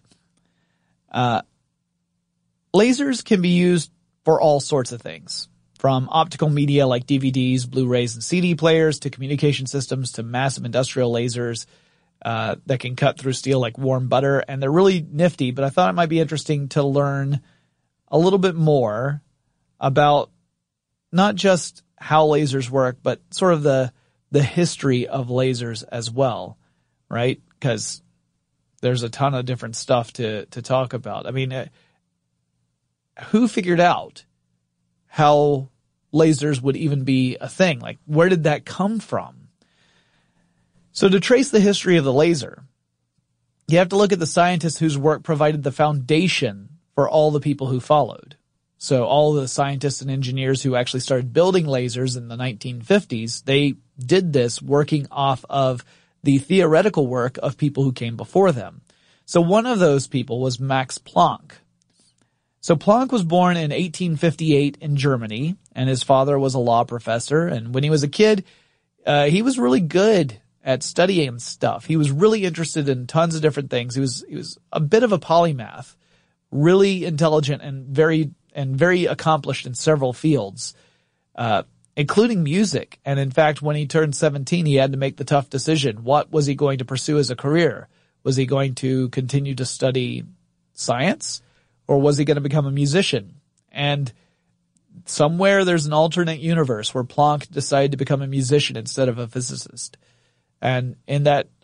A: Lasers can be used for all sorts of things, from optical media like DVDs, Blu-rays, and CD players to communication systems to massive industrial lasers that can cut through steel like warm butter, and they're really nifty, but I thought it might be interesting to learn a little bit more about not just how lasers work, but sort of the history of lasers as well, right? Because there's a ton of different stuff to talk about. I mean, who figured out how lasers would even be a thing? Like, where did that come from? So to trace the history of the laser, you have to look at the scientists whose work provided the foundation for all the people who followed. So all the scientists and engineers who actually started building lasers in the 1950s, they did this working off of the theoretical work of people who came before them. So one of those people was Max Planck. So Planck was born in 1858 in Germany, and his father was a law professor. And when he was a kid, he was really good at studying stuff. He was really interested in tons of different things. He was a bit of a polymath, really intelligent and very accomplished in several fields, including music. And in fact, when he turned 17, he had to make the tough decision. What was he going to pursue as a career? Was he going to continue to study science, or was he going to become a musician? And somewhere there's an alternate universe where Planck decided to become a musician instead of a physicist. And in that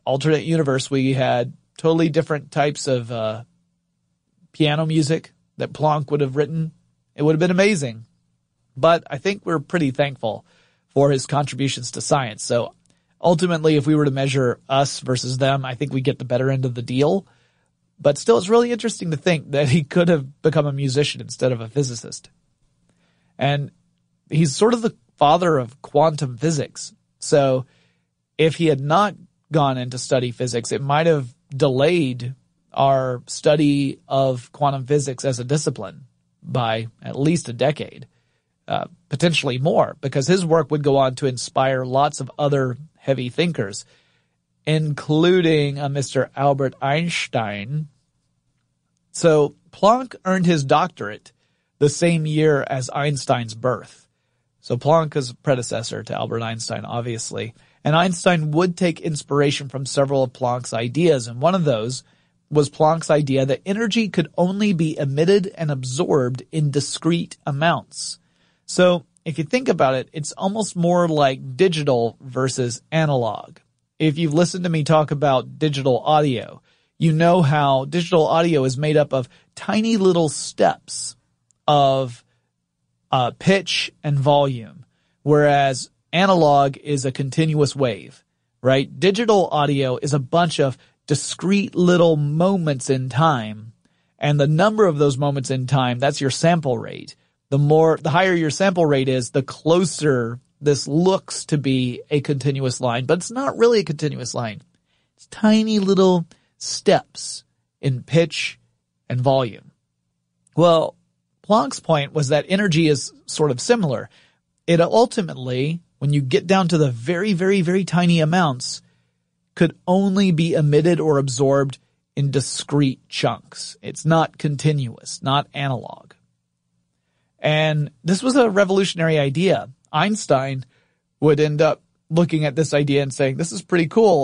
A: alternate universe, we had totally different types of piano music that Planck would have written, it would have been amazing. But I think we're pretty thankful for his contributions to science. So ultimately, if we were to measure us versus them, I think we get the better end of the deal. But still, it's really interesting to think that he could have become a musician instead of a physicist. And he's sort of the father of quantum physics. So if he had not gone in to study physics, it might have delayed our study of quantum physics as a discipline by at least a decade, potentially more, because his work would go on to inspire lots of other heavy thinkers, including Mr. Albert Einstein. So Planck earned his doctorate the same year as Einstein's birth. So Planck is a predecessor to Albert Einstein, obviously. And Einstein would take inspiration from several of Planck's ideas, and one of those was Planck's idea that energy could only be emitted and absorbed in discrete amounts. So if you think about it, it's almost more like digital versus analog. If you've listened to me talk about digital audio, you know how digital audio is made up of tiny little steps of pitch and volume, whereas analog is a continuous wave, right? Digital audio is a bunch of discrete little moments in time, and the number of those moments in time, that's your sample rate. The higher your sample rate is, the closer this looks to be a continuous line, but it's not really a continuous line. It's tiny little steps in pitch and volume. Well, Planck's point was that energy is sort of similar. It ultimately, when you get down to the very, very, very tiny amounts, could only be emitted or absorbed in discrete chunks. It's not continuous, not analog. And this was a revolutionary idea. Einstein would end up looking at this idea and saying, this is pretty cool.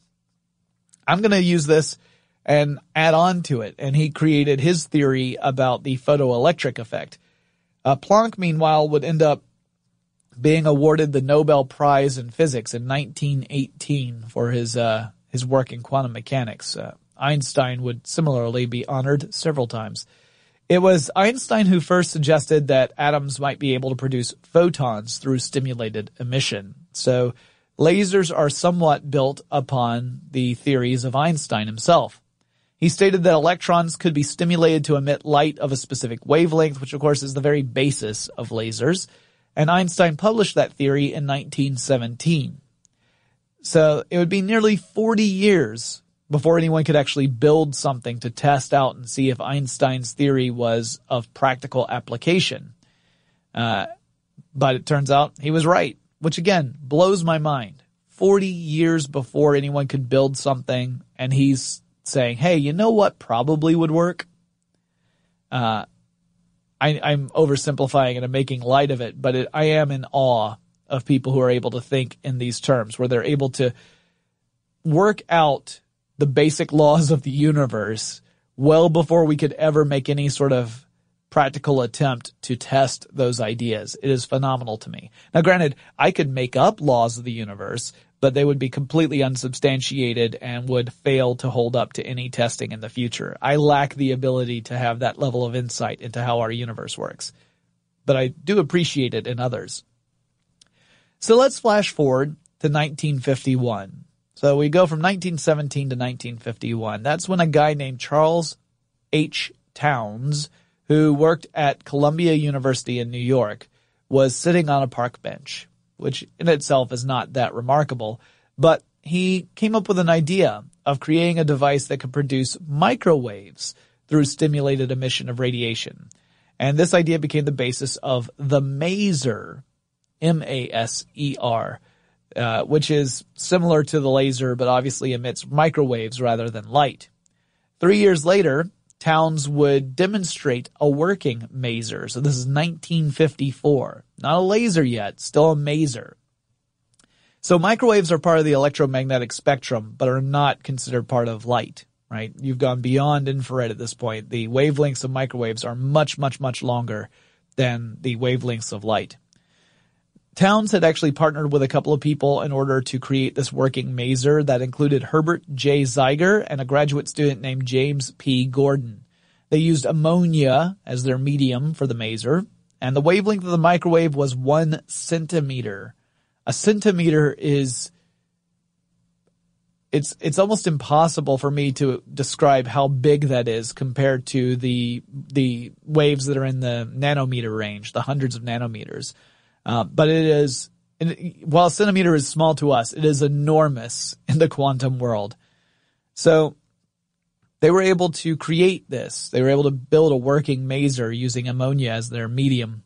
A: I'm going to use this and add on to it. And he created his theory about the photoelectric effect. Planck, meanwhile, would end up being awarded the Nobel Prize in Physics in 1918 for his work in quantum mechanics. Einstein would similarly be honored several times. It was Einstein who first suggested that atoms might be able to produce photons through stimulated emission. So lasers are somewhat built upon the theories of Einstein himself. He stated that electrons could be stimulated to emit light of a specific wavelength, which of course is the very basis of lasers. And Einstein published that theory in 1917. So it would be nearly 40 years before anyone could actually build something to test out and see if Einstein's theory was of practical application. But it turns out he was right, which again blows my mind. 40 years before anyone could build something, and he's saying, hey, you know what probably would work? I'm oversimplifying and I'm making light of it, but I am in awe of people who are able to think in these terms, where they're able to work out the basic laws of the universe well before we could ever make any sort of practical attempt to test those ideas. It is phenomenal to me. Now, granted, I could make up laws of the universe, but they would be completely unsubstantiated and would fail to hold up to any testing in the future. I lack the ability to have that level of insight into how our universe works, but I do appreciate it in others. So let's flash forward to 1951. So we go from 1917 to 1951. That's when a guy named Charles H. Towns, who worked at Columbia University in New York, was sitting on a park bench, which in itself is not that remarkable, but he came up with an idea of creating a device that could produce microwaves through stimulated emission of radiation. And this idea became the basis of the maser, M-A-S-E-R, which is similar to the laser, but obviously emits microwaves rather than light. 3 years later, Towns would demonstrate a working maser. So this is 1954. Not a laser yet, still a maser. So microwaves are part of the electromagnetic spectrum, but are not considered part of light, right? You've gone beyond infrared at this point. The wavelengths of microwaves are much, much, much longer than the wavelengths of light. Townes had actually partnered with a couple of people in order to create this working maser that included Herbert J. Zeiger and a graduate student named James P. Gordon. They used ammonia as their medium for the maser, and the wavelength of the microwave was 1 centimeter. A centimeter is... It's almost impossible for me to describe how big that is compared to the waves that are in the nanometer range, the hundreds of nanometers. But it is, while a centimeter is small to us, it is enormous in the quantum world. So they were able to create this. They were able to build a working maser using ammonia as their medium.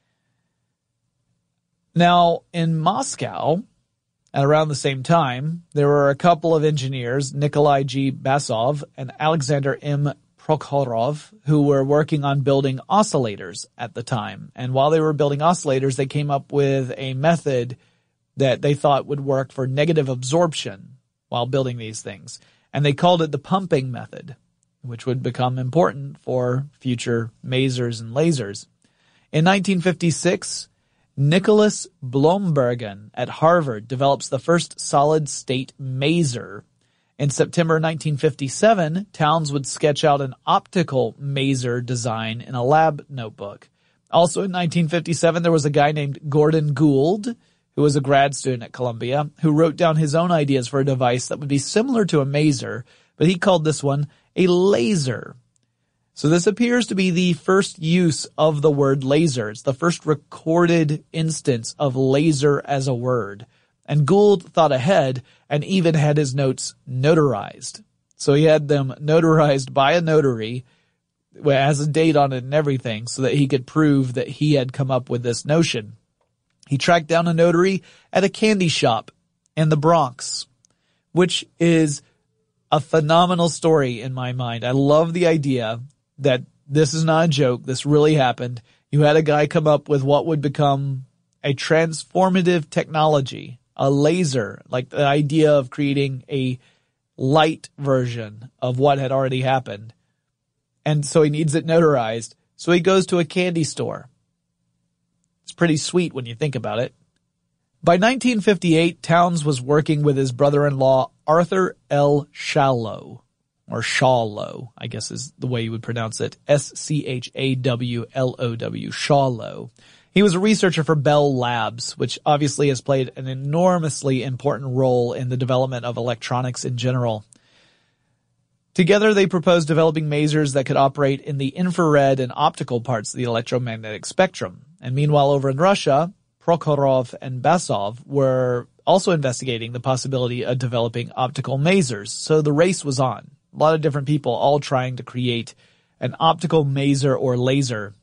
A: Now, in Moscow, at around the same time, there were a couple of engineers, Nikolai G. Basov and Alexander M. Prokhorov, who were working on building oscillators at the time. And while they were building oscillators, they came up with a method that they thought would work for negative absorption while building these things. And they called it the pumping method, which would become important for future masers and lasers. In 1956, Nicholas Blombergen at Harvard develops the first solid-state maser. In September 1957, Townes would sketch out an optical maser design in a lab notebook. Also in 1957, there was a guy named Gordon Gould, who was a grad student at Columbia, who wrote down his own ideas for a device that would be similar to a maser, but he called this one a laser. So this appears to be the first use of the word laser. It's the first recorded instance of laser as a word. And Gould thought ahead and even had his notes notarized. So he had them notarized by a notary, has a date on it and everything, so that he could prove that he had come up with this notion. He tracked down a notary at a candy shop in the Bronx, which is a phenomenal story in my mind. I love the idea that this is not a joke. This really happened. You had a guy come up with what would become a transformative technology, a laser, like the idea of creating a light version of what had already happened. And so he needs it notarized. So he goes to a candy store. It's pretty sweet when you think about it. By 1958, Townes was working with his brother-in-law, Arthur L. Schawlow, or Schawlow, I guess is the way you would pronounce it, S-C-H-A-W-L-O-W, Schawlow. He was a researcher for Bell Labs, which obviously has played an enormously important role in the development of electronics in general. Together, they proposed developing masers that could operate in the infrared and optical parts of the electromagnetic spectrum. And meanwhile, over in Russia, Prokhorov and Basov were also investigating the possibility of developing optical masers. So the race was on. A lot of different people all trying to create an optical maser or laser.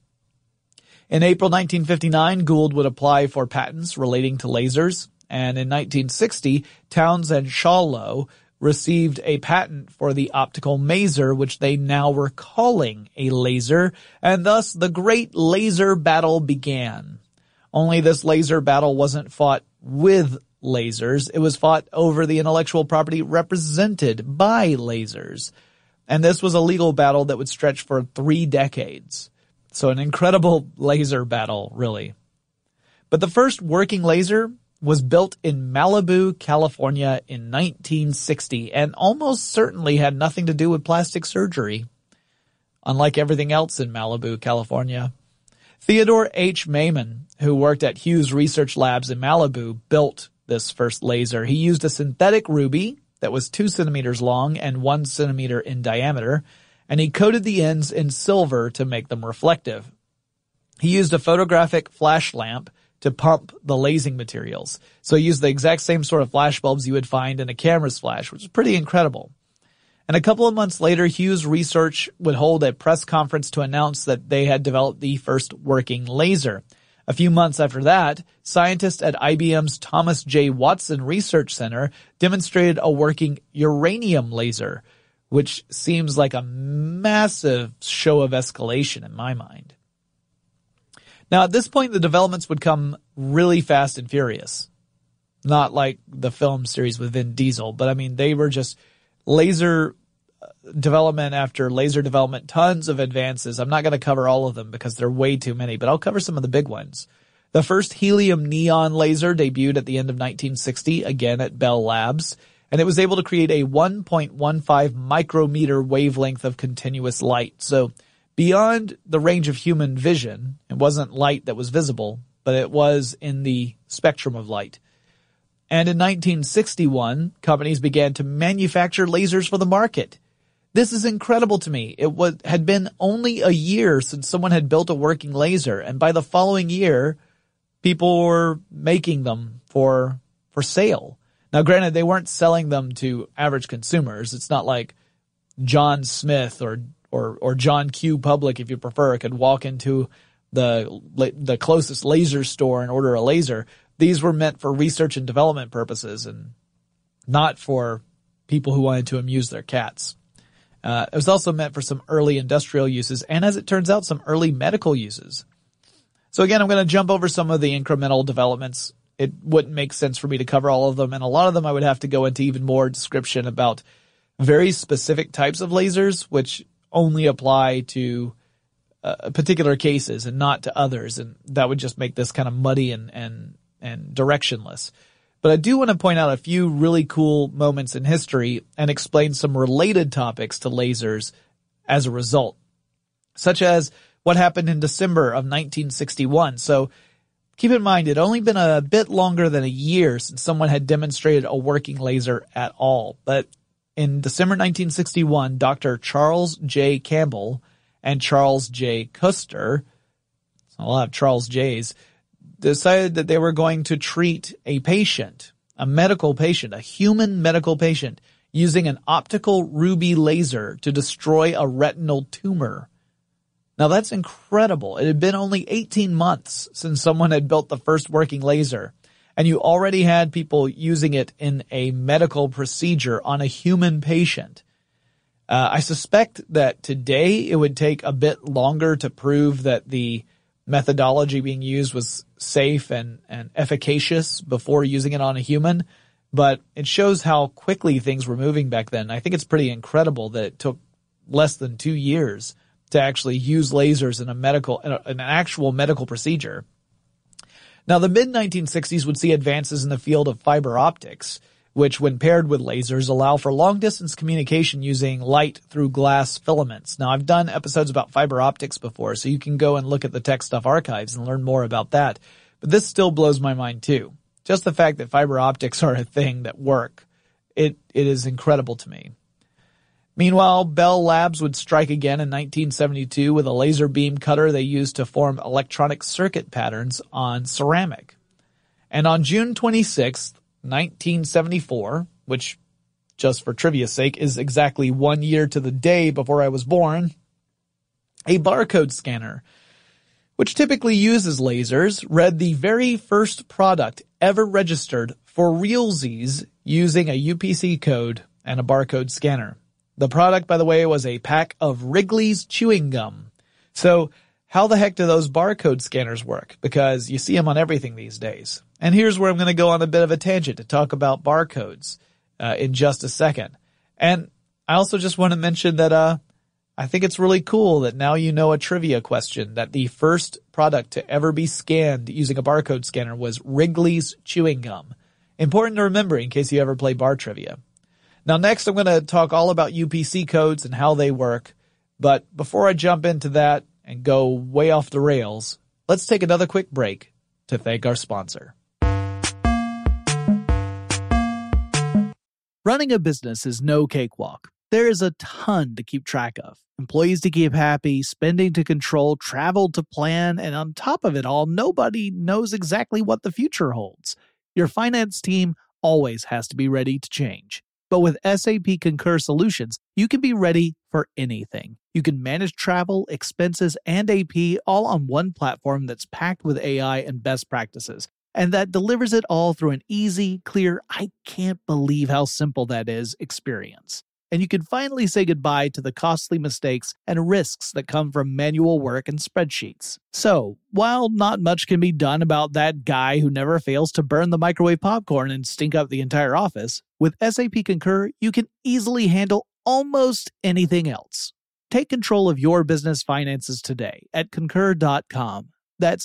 A: In April 1959, Gould would apply for patents relating to lasers. And in 1960, Townes and Schawlow received a patent for the optical maser, which they now were calling a laser. And thus the great laser battle began. Only this laser battle wasn't fought with lasers. It was fought over the intellectual property represented by lasers. And this was a legal battle that would stretch for 3 decades. So an incredible laser battle, really. But the first working laser was built in Malibu, California in 1960 and almost certainly had nothing to do with plastic surgery, unlike everything else in Malibu, California. Theodore H. Maiman, who worked at Hughes Research Labs in Malibu, built this first laser. He used a synthetic ruby that was 2 centimeters long and 1 centimeter in diameter, and he coated the ends in silver to make them reflective. He used a photographic flash lamp to pump the lasing materials. So he used the exact same sort of flash bulbs you would find in a camera's flash, which is pretty incredible. And a couple of months later, Hughes Research would hold a press conference to announce that they had developed the first working laser. A few months after that, scientists at IBM's Thomas J. Watson Research Center demonstrated a working uranium laser, which seems like a massive show of escalation in my mind. Now, at this point, the developments would come really fast and furious. Not like the film series with Vin Diesel, but I mean, they were just laser development after laser development, tons of advances. I'm not going to cover all of them because there are way too many, but I'll cover some of the big ones. The first helium neon laser debuted at the end of 1960, again at Bell Labs, and it was able to create a 1.15 micrometer wavelength of continuous light. So beyond the range of human vision, it wasn't light that was visible, but it was in the spectrum of light. And in 1961, companies began to manufacture lasers for the market. This is incredible to me. It had been only a year since someone had built a working laser, and by the following year, people were making them for sale. Now, granted, they weren't selling them to average consumers. It's not like John Smith or John Q. Public, if you prefer, could walk into the closest laser store and order a laser. These were meant for research and development purposes and not for people who wanted to amuse their cats. It was also meant for some early industrial uses and, as it turns out, some early medical uses. So again, I'm going to jump over some of the incremental developments. It wouldn't make sense for me to cover all of them, and a lot of them I would have to go into even more description about very specific types of lasers, which only apply to particular cases and not to others, and that would just make this kind of muddy and directionless. But I do want to point out a few really cool moments in history and explain some related topics to lasers as a result, such as what happened in December of 1961. So keep in mind, it had only been a bit longer than a year since someone had demonstrated a working laser at all. But in December 1961, Dr. Charles J. Campbell and Charles J. Custer, a lot of Charles J's, decided that they were going to treat a patient, a medical patient, a human medical patient, using an optical ruby laser to destroy a retinal tumor. Now that's incredible. It had been only 18 months since someone had built the first working laser, and you already had people using it in a medical procedure on a human patient. I suspect that today it would take a bit longer to prove that the methodology being used was safe and efficacious before using it on a human, but it shows how quickly things were moving back then. I think it's pretty incredible that it took less than 2 years to actually use lasers in an actual medical procedure. Now, the mid-1960s would see advances in the field of fiber optics, which, when paired with lasers, allow for long-distance communication using light through glass filaments. Now, I've done episodes about fiber optics before, so you can go and look at the Tech Stuff archives and learn more about that. But this still blows my mind, too. Just the fact that fiber optics are a thing that work, it is incredible to me. Meanwhile, Bell Labs would strike again in 1972 with a laser beam cutter they used to form electronic circuit patterns on ceramic. And on June 26th, 1974, which, just for trivia's sake, is exactly 1 year to the day before I was born, a barcode scanner, which typically uses lasers, read the very first product ever registered for realsies using a UPC code and a barcode scanner. The product, by the way, was a pack of Wrigley's chewing gum. So how the heck do those barcode scanners work? Because you see them on everything these days. And here's where I'm going to go on a bit of a tangent to talk about barcodes in just a second. And I also just want to mention that I think it's really cool that now you know a trivia question, that the first product to ever be scanned using a barcode scanner was Wrigley's chewing gum. Important to remember in case you ever play bar trivia. Now, next, I'm going to talk all about UPC codes and how they work. But before I jump into that and go way off the rails, let's take another quick break to thank our sponsor. Running a business is no cakewalk. There is a ton to keep track of. Employees to keep happy, spending to control, travel to plan, and on top of it all, nobody knows exactly what the future holds. Your finance team always has to be ready to change. But with SAP Concur Solutions, you can be ready for anything. You can manage travel, expenses, and AP all on one platform that's packed with AI and best practices, and that delivers it all through an easy, clear, I can't believe how simple that is experience. And you can finally say goodbye to the costly mistakes and risks that come from manual work and spreadsheets. So, while not much can be done about that guy who never fails to burn the microwave popcorn and stink up the entire office, with SAP Concur, you can easily handle almost anything else. Take control of your business finances today at Concur.com. That's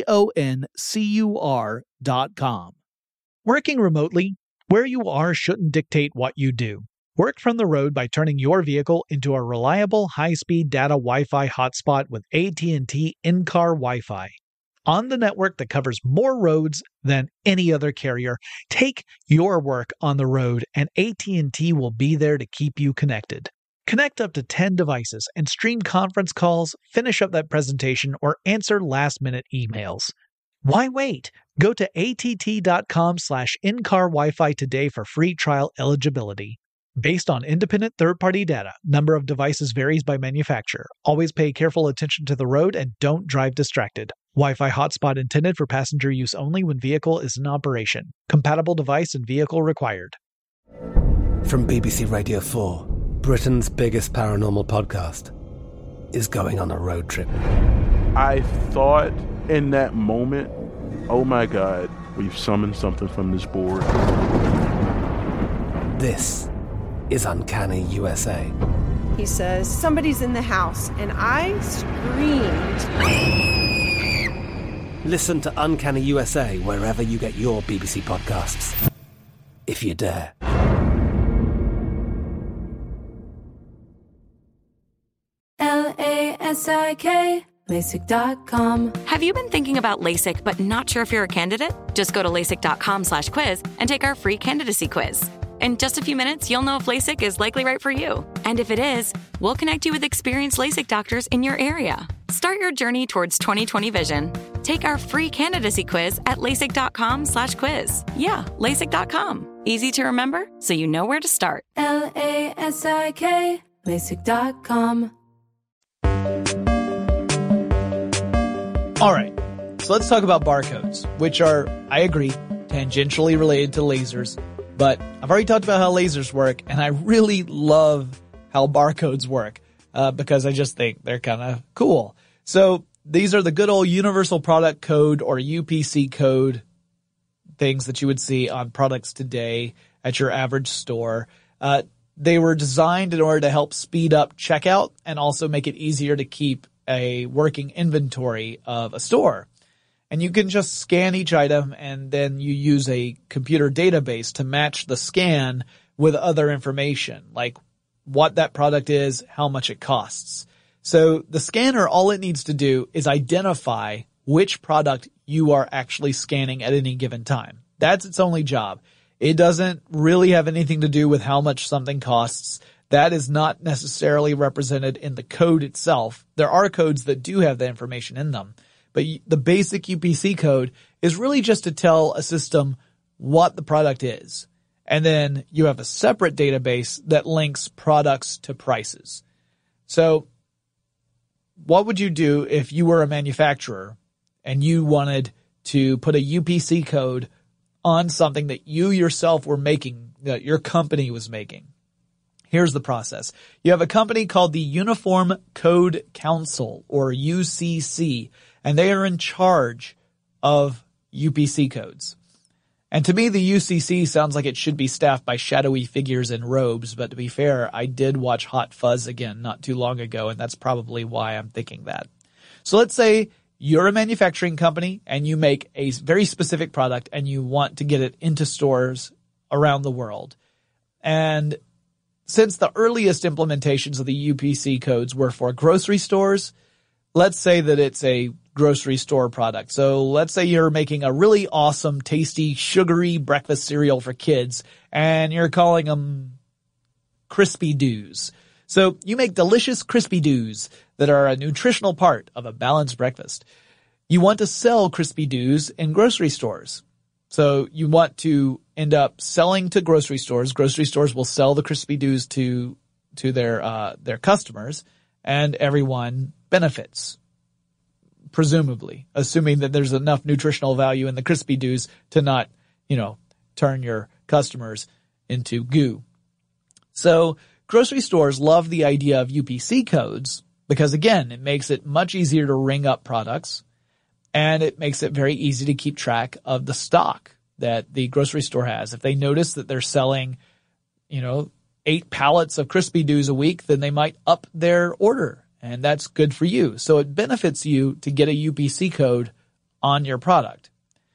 A: CONCUR.com. Working remotely, where you are shouldn't dictate what you do. Work from the road by turning your vehicle into a reliable high-speed data Wi-Fi hotspot with AT&T in-car Wi-Fi. On the network that covers more roads than any other carrier, take your work on the road and AT&T will be there to keep you connected. Connect up to 10 devices and stream conference calls, finish up that presentation, or answer last-minute emails. Why wait? Go to att.com/in-car Wi-Fi today for free trial eligibility. Based on independent third-party data, number of devices varies by manufacturer. Always pay careful attention to the road and don't drive distracted. Wi-Fi hotspot intended for passenger use only when vehicle is in operation. Compatible device and vehicle required.
C: From BBC Radio 4, Britain's biggest paranormal podcast is going on a road trip.
D: I thought in that moment, oh my God, we've summoned something from this board.
C: This is Uncanny USA.
E: He says, somebody's in the house, and I screamed.
C: Listen to Uncanny USA wherever you get your BBC podcasts, if you dare.
H: LASIK, LASIK.com.
J: Have you been thinking about LASIK but not sure if you're a candidate? Just go to LASIK.com/quiz and take our free candidacy quiz. In just a few minutes, you'll know if LASIK is likely right for you. And if it is, we'll connect you with experienced LASIK doctors in your area. Start your journey towards 20/20 vision. Take our free candidacy quiz at LASIK.com/quiz. Yeah, LASIK.com. Easy to remember, so you know where to start.
H: LASIK, LASIK.com.
A: All right, so let's talk about barcodes, which are, I agree, tangentially related to lasers. But I've already talked about how lasers work, and I really love how barcodes work because I just think they're kind of cool. So these are the good old Universal Product Code or UPC code things that you would see on products today at your average store. They were designed in order to help speed up checkout and also make it easier to keep a working inventory of a store. And you can just scan each item and then you use a computer database to match the scan with other information, like what that product is, how much it costs. So the scanner, all it needs to do is identify which product you are actually scanning at any given time. That's its only job. It doesn't really have anything to do with how much something costs. That is not necessarily represented in the code itself. There are codes that do have the information in them. But the basic UPC code is really just to tell a system what the product is. And then you have a separate database that links products to prices. So what would you do if you were a manufacturer and you wanted to put a UPC code on something that you yourself were making, that your company was making? Here's the process. You have a company called the Uniform Code Council, or UCC, and they are in charge of UPC codes. And to me, the UCC sounds like it should be staffed by shadowy figures in robes, but to be fair, I did watch Hot Fuzz again not too long ago, and that's probably why I'm thinking that. So let's say you're a manufacturing company and you make a very specific product and you want to get it into stores around the world. And since the earliest implementations of the UPC codes were for grocery stores, let's say that it's a grocery store product. So let's say you're making a really awesome, tasty, sugary breakfast cereal for kids, and you're calling them Crispy Doos. So you make delicious Crispy Doos that are a nutritional part of a balanced breakfast. You want to sell Crispy Doos in grocery stores. So you want to end up selling to grocery stores. Grocery stores will sell the Crispy Doos to their customers, and everyone benefits, presumably, assuming that there's enough nutritional value in the Crispy Doos to not, turn your customers into goo. So grocery stores love the idea of UPC codes because, again, it makes it much easier to ring up products, and it makes it very easy to keep track of the stock that the grocery store has. If they notice that they're selling, 8 pallets of Crispy Doos a week, then they might up their order and that's good for you. So it benefits you to get a UPC code on your product.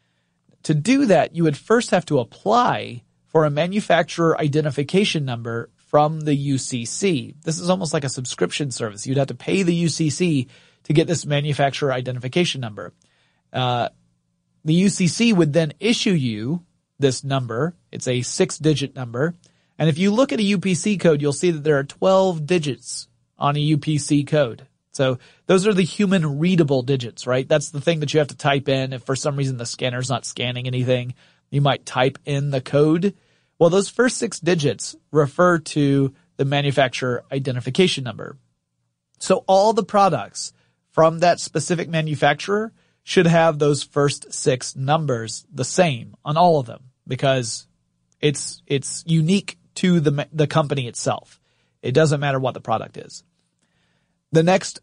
A: To do that, you would first have to apply for a manufacturer identification number from the UCC. This is almost like a subscription service. You'd have to pay the UCC to get this manufacturer identification number. The UCC would then issue you this number. It's a 6-digit number. And if you look at a UPC code, you'll see that there are 12 digits on a UPC code. So those are the human readable digits, right? That's the thing that you have to type in. If for some reason the scanner's not scanning anything, you might type in the code. Well, those first 6 digits refer to the manufacturer identification number. So all the products from that specific manufacturer should have those first 6 numbers the same on all of them, because it's unique to the company itself. It doesn't matter what the product is. The next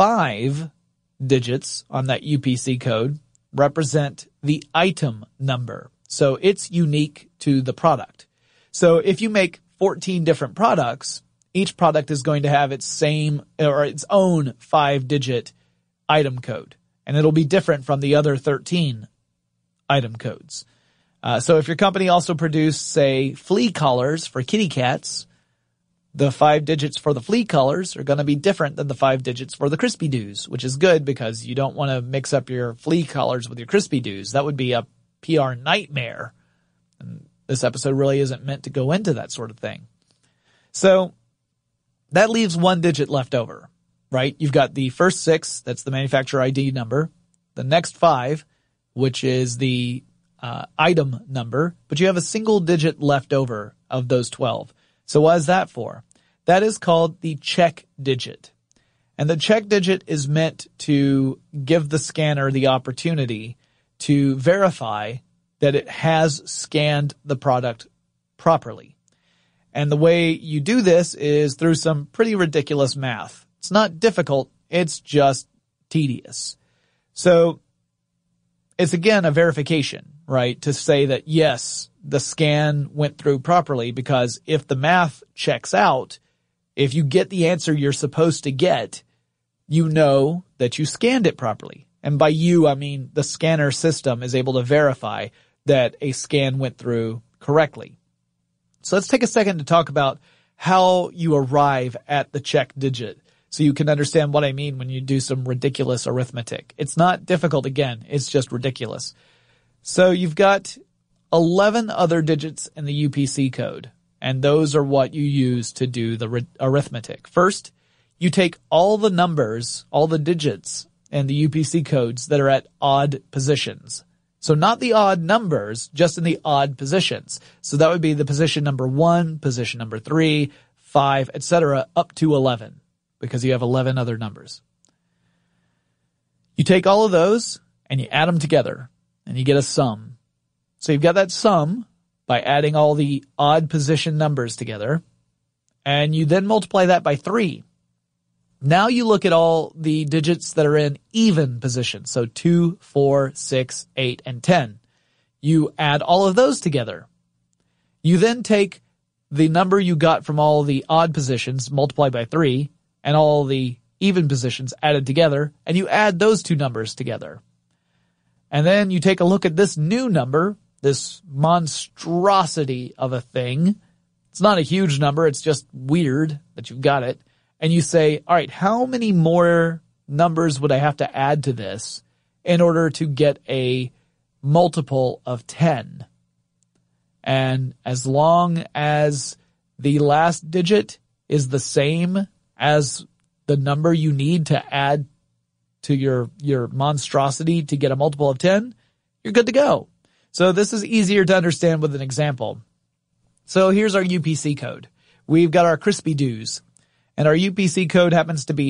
A: 5 digits on that UPC code represent the item number. So it's unique to the product. So if you make 14 different products, each product is going to have its same or its own 5-digit item code, and it'll be different from the other 13 item codes. So if your company also produced, say, flea collars for kitty cats, the 5 digits for the flea collars are going to be different than the 5 digits for the Crispy Doos, which is good because you don't want to mix up your flea collars with your Crispy Doos. That would be a PR nightmare. And this episode really isn't meant to go into that sort of thing. So that leaves 1 digit left over, right? You've got the first 6, that's the manufacturer ID number. The next 5, which is the item number, but you have a single digit left over of those 12. So what is that for? That is called the check digit. And the check digit is meant to give the scanner the opportunity to verify that it has scanned the product properly. And the way you do this is through some pretty ridiculous math. It's not difficult, it's just tedious. So it's again a verification, right? To say that yes, the scan went through properly, because if the math checks out, if you get the answer you're supposed to get, you know that you scanned it properly. And by you, I mean the scanner system is able to verify that a scan went through correctly. So let's take a second to talk about how you arrive at the check digit so you can understand what I mean when you do some ridiculous arithmetic. It's not difficult, again, it's just ridiculous. So you've got 11 other digits in the UPC code, and those are what you use to do the arithmetic. First, you take all the numbers, all the digits in the UPC codes that are at odd positions. So not the odd numbers, just in the odd positions. So that would be the position number 1, position number 3, 5, etc., up to 11, because you have 11 other numbers. You take all of those and you add them together, and you get a sum. So you've got that sum by adding all the odd position numbers together, and you then multiply that by 3. Now you look at all the digits that are in even position, so 2, 4, 6, 8, and 10. You add all of those together. You then take the number you got from all the odd positions, multiplied by 3, and all the even positions added together, and you add those 2 numbers together. And then you take a look at this new number, this monstrosity of a thing. It's not a huge number, it's just weird that you've got it. And you say, all right, how many more numbers would I have to add to this in order to get a multiple of 10? And as long as the last digit is the same as the number you need to add to your monstrosity to get a multiple of 10, you're good to go. So this is easier to understand with an example. So here's our UPC code. We've got our Crispy Doos. And our UPC code happens to be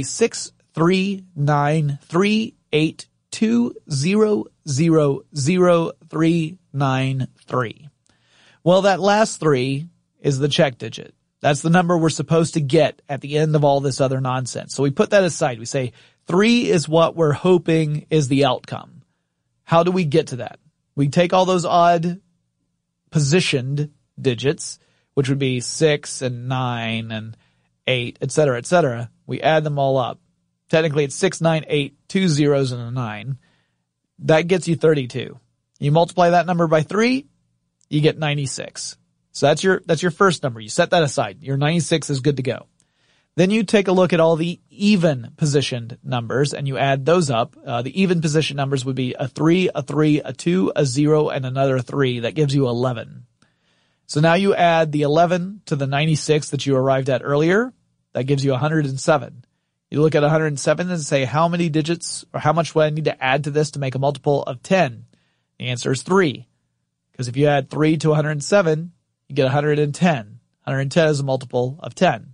A: 6393820000393. Well, that last 3 is the check digit. That's the number we're supposed to get at the end of all this other nonsense. So we put that aside. We say 3 is what we're hoping is the outcome. How do we get to that? We take all those odd positioned digits, which would be 6 and 9 and 8, etc., etc. We add them all up. technically it's 6, 9, 8, 2 zeros and a 9. That gets you 32. You multiply that number by 3, you get 96. So that's your first number. You set that aside. Your 96 is good to go. Then you take a look at all the even positioned numbers and you add those up. The even position numbers would be a 3, a 3, a 2, a 0, and another 3. That gives you 11. So now you add the 11 to the 96 that you arrived at earlier. That gives you 107. You look at 107 and say, how many digits or how much would I need to add to this to make a multiple of 10? The answer is 3. Because if you add 3 to 107, you get 110. 110 is a multiple of 10.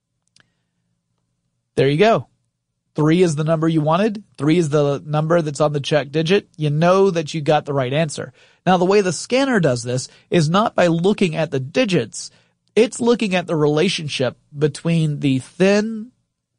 A: There you go. 3 is the number you wanted. 3 is the number that's on the check digit. You know that you got the right answer. Now, the way the scanner does this is not by looking at the digits. It's looking at the relationship between the thin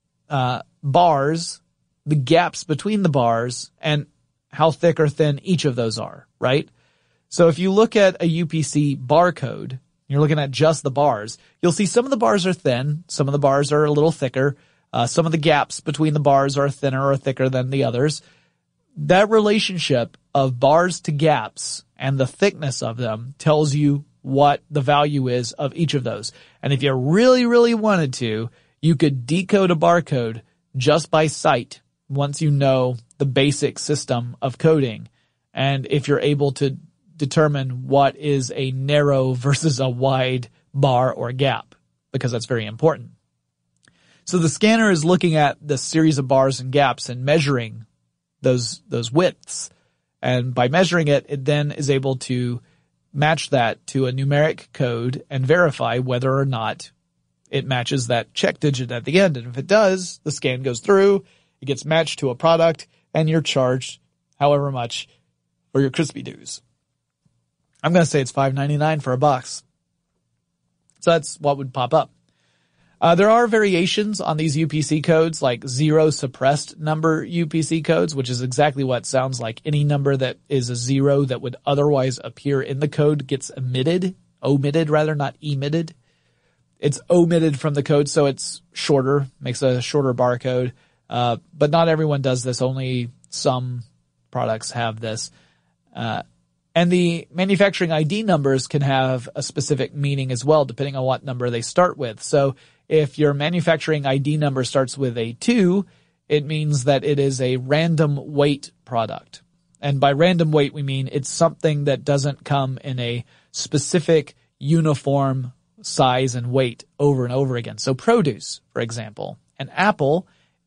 A: bars, the gaps between the bars, and how thick or thin each of those are, right? So if you look at a UPC barcode, you're looking at just the bars, you'll see some of the bars are thin, some of the bars are a little thicker. Some of the gaps between the bars are thinner or thicker than the others. That relationship of bars to gaps and the thickness of them tells you what the value is of each of those. And if you really, really wanted to, you could decode a barcode just by sight once you know the basic system of coding. And if you're able to determine what is a narrow versus a wide bar or gap, because that's very important. So the scanner is looking at the series of bars and gaps and measuring those widths. And by measuring it, it then is able to match that to a numeric code and verify whether or not it matches that check digit at the end. And if it does, the scan goes through, it gets matched to a product, and you're charged however much for your Crispy Doos. I'm going to say it's $5.99 for a box. So that's what would pop up. There are variations on these UPC codes, like zero suppressed number UPC codes, which is exactly what it sounds like. Any number that is a zero that would otherwise appear in the code gets omitted, not emitted. It's omitted from the code, so it's shorter, makes a shorter barcode. But not everyone does this. Only some products have this. And the manufacturing ID numbers can have a specific meaning as well, depending on what number they start with. So if your manufacturing ID number starts with a 2, it means that it is a random weight product. And by random weight, we mean it's something that doesn't come in a specific uniform size and weight over and over again. So produce, for example, an apple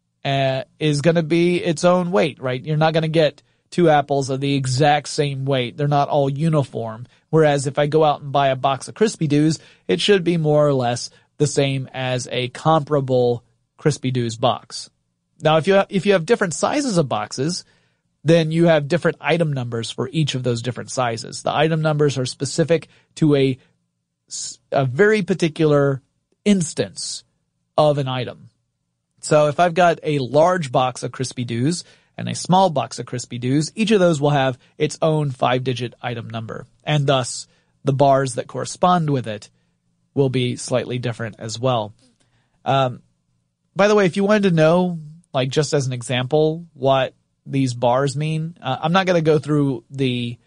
A: is going to be its own weight, right? You're not going to get 2 apples of the exact same weight. They're not all uniform. Whereas if I go out and buy a box of Crispy Doos, it should be more or less the same as a comparable Crispy Doos box. Now, if you have different sizes of boxes, then you have different item numbers for each of those different sizes. The item numbers are specific to a very particular instance of an item. So if I've got a large box of Crispy Doos and a small box of Crispy Doos, each of those will have its own 5-digit item number. And thus, the bars that correspond with it will be slightly different as well. By the way, if you wanted to know, like just as an example, what these bars mean, I'm not going to go through the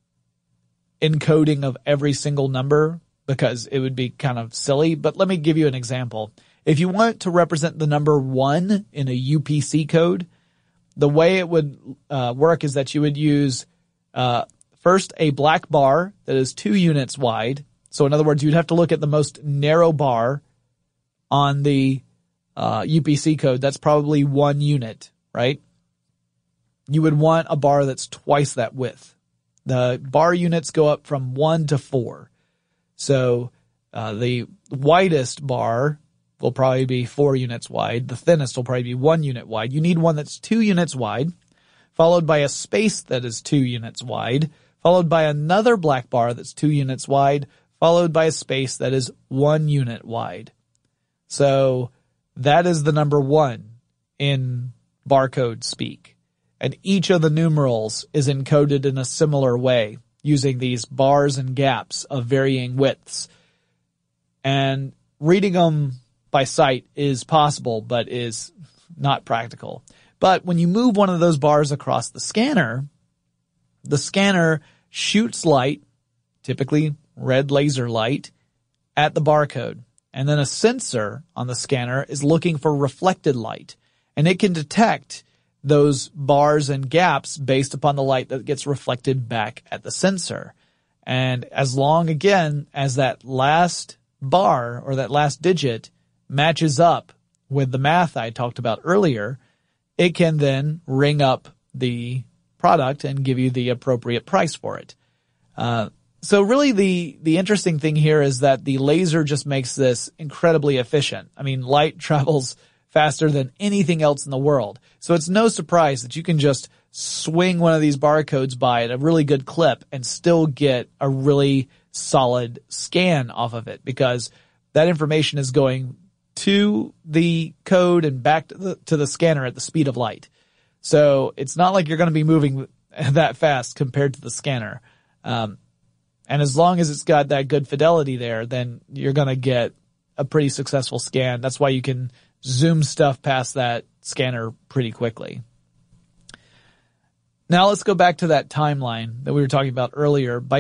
A: encoding of every single number because it would be kind of silly, but let me give you an example. If you want to represent the number 1 in a UPC code, the way it would work is that you would use first a black bar that is 2 units wide. So in other words, you'd have to look at the most narrow bar on the UPC code. That's probably 1 unit, right? You would want a bar that's twice that width. The bar units go up from 1 to 4. So the widest bar will probably be 4 units wide. The thinnest will probably be 1 unit wide. You need one that's 2 units wide, followed by a space that is 2 units wide, followed by another black bar that's 2 units wide, followed by a space that is 1 unit wide. So that is the number 1 in barcode speak. And each of the numerals is encoded in a similar way using these bars and gaps of varying widths. And reading them by sight is possible, but is not practical. But when you move one of those bars across the scanner shoots light, typically red laser light, at the barcode. And then a sensor on the scanner is looking for reflected light. And it can detect those bars and gaps based upon the light that gets reflected back at the sensor. And as long, again, as that last bar or that last digit matches up with the math I talked about earlier, it can then ring up the product and give you the appropriate price for it. So really the interesting thing here is that the laser just makes this incredibly efficient. I mean, light travels faster than anything else in the world. So it's no surprise that you can just swing one of these barcodes by at a really good clip and still get a really solid scan off of it, because that information is going to the code and back to the scanner at the speed of light. So it's not like you're going to be moving that fast compared to the scanner. And as long as it's got that good fidelity there, then you're going to get a pretty successful scan. That's why you can zoom stuff past that scanner pretty quickly. Now let's go back to that timeline that we were talking about earlier. By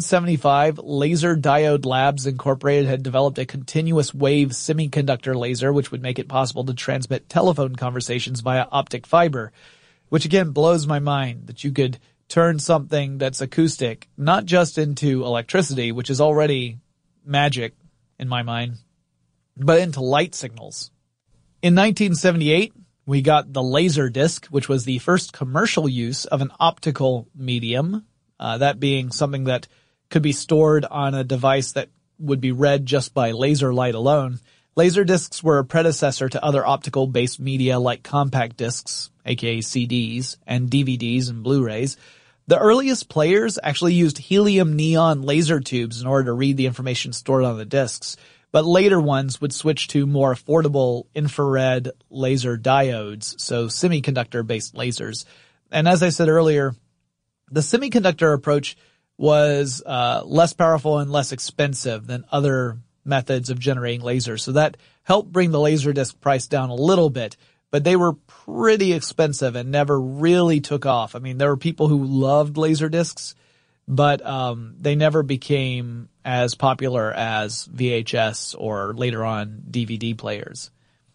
A: 1975, Laser Diode Labs Incorporated had developed a continuous wave semiconductor laser, which would make it possible to transmit telephone conversations via optic fiber, which again blows my mind that you could turn something that's acoustic not just into electricity, which is already magic in my mind, but into light signals. In 1978, we got the Laserdisc, which was the first commercial use of an optical medium, that being something that could be stored on a device that would be read just by laser light alone. Laserdiscs were a predecessor to other optical-based media like compact discs, aka CDs, and DVDs and Blu-rays. The earliest players actually used helium neon laser tubes in order to read the information stored on the discs, but later ones would switch to more affordable infrared laser diodes, so semiconductor-based lasers. And as I said earlier, the semiconductor approach was less powerful and less expensive than other methods of generating lasers, so that helped bring the Laserdisc price down a little bit, but they were pretty expensive and never really took off. I mean, there were people who loved Laserdiscs, but they never became as popular as VHS or later on DVD players.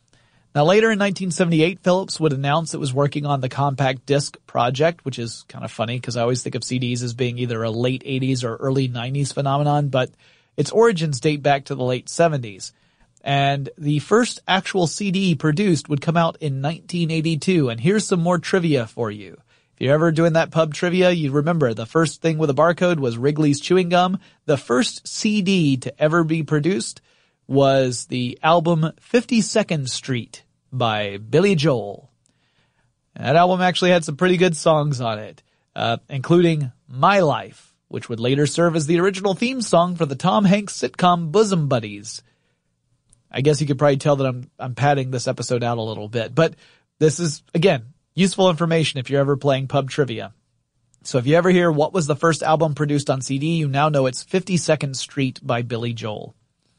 A: Now later in 1978, Philips would announce it was working on the compact disc project, which is kind of funny because I always think of CDs as being either a late 80s or early 90s phenomenon, but its origins date back to the late 70s. And the first actual CD produced would come out in 1982. And here's some more trivia for you. If you're ever doing that pub trivia, you remember the first thing with a barcode was Wrigley's Chewing Gum. The first CD to ever be produced was the album 52nd Street by Billy Joel. That album actually had some pretty good songs on it, including My Life, which would later serve as the original theme song for the Tom Hanks sitcom Bosom Buddies. I guess you could probably tell that I'm padding this episode out a little bit, but this is, again, useful information if you're ever playing pub trivia. So if you ever hear what was the first album produced on CD, you now know it's 52nd Street by Billy Joel.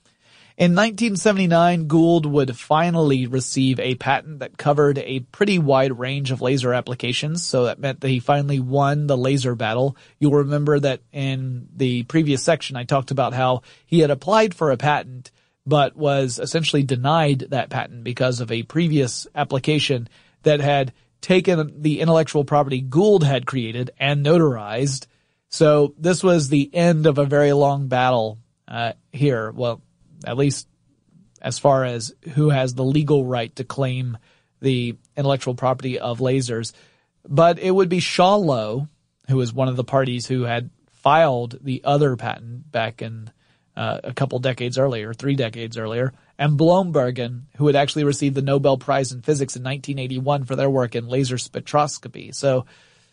A: In 1979, Gould would finally receive a patent that covered a pretty wide range of laser applications, so that meant that he finally won the laser battle. You'll remember that in the previous section I talked about how he had applied for a patent but was essentially denied that patent because of a previous application that had taken the intellectual property Gould had created and notarized. So this was the end of a very long battle here. Well, at least as far as who has the legal right to claim the intellectual property of lasers. But it would be Shaw Low, who was one of the parties who had filed the other patent back in a couple decades earlier, 3 decades earlier, and Blombergen, who had actually received the Nobel Prize in Physics in 1981 for their work in laser spectroscopy. So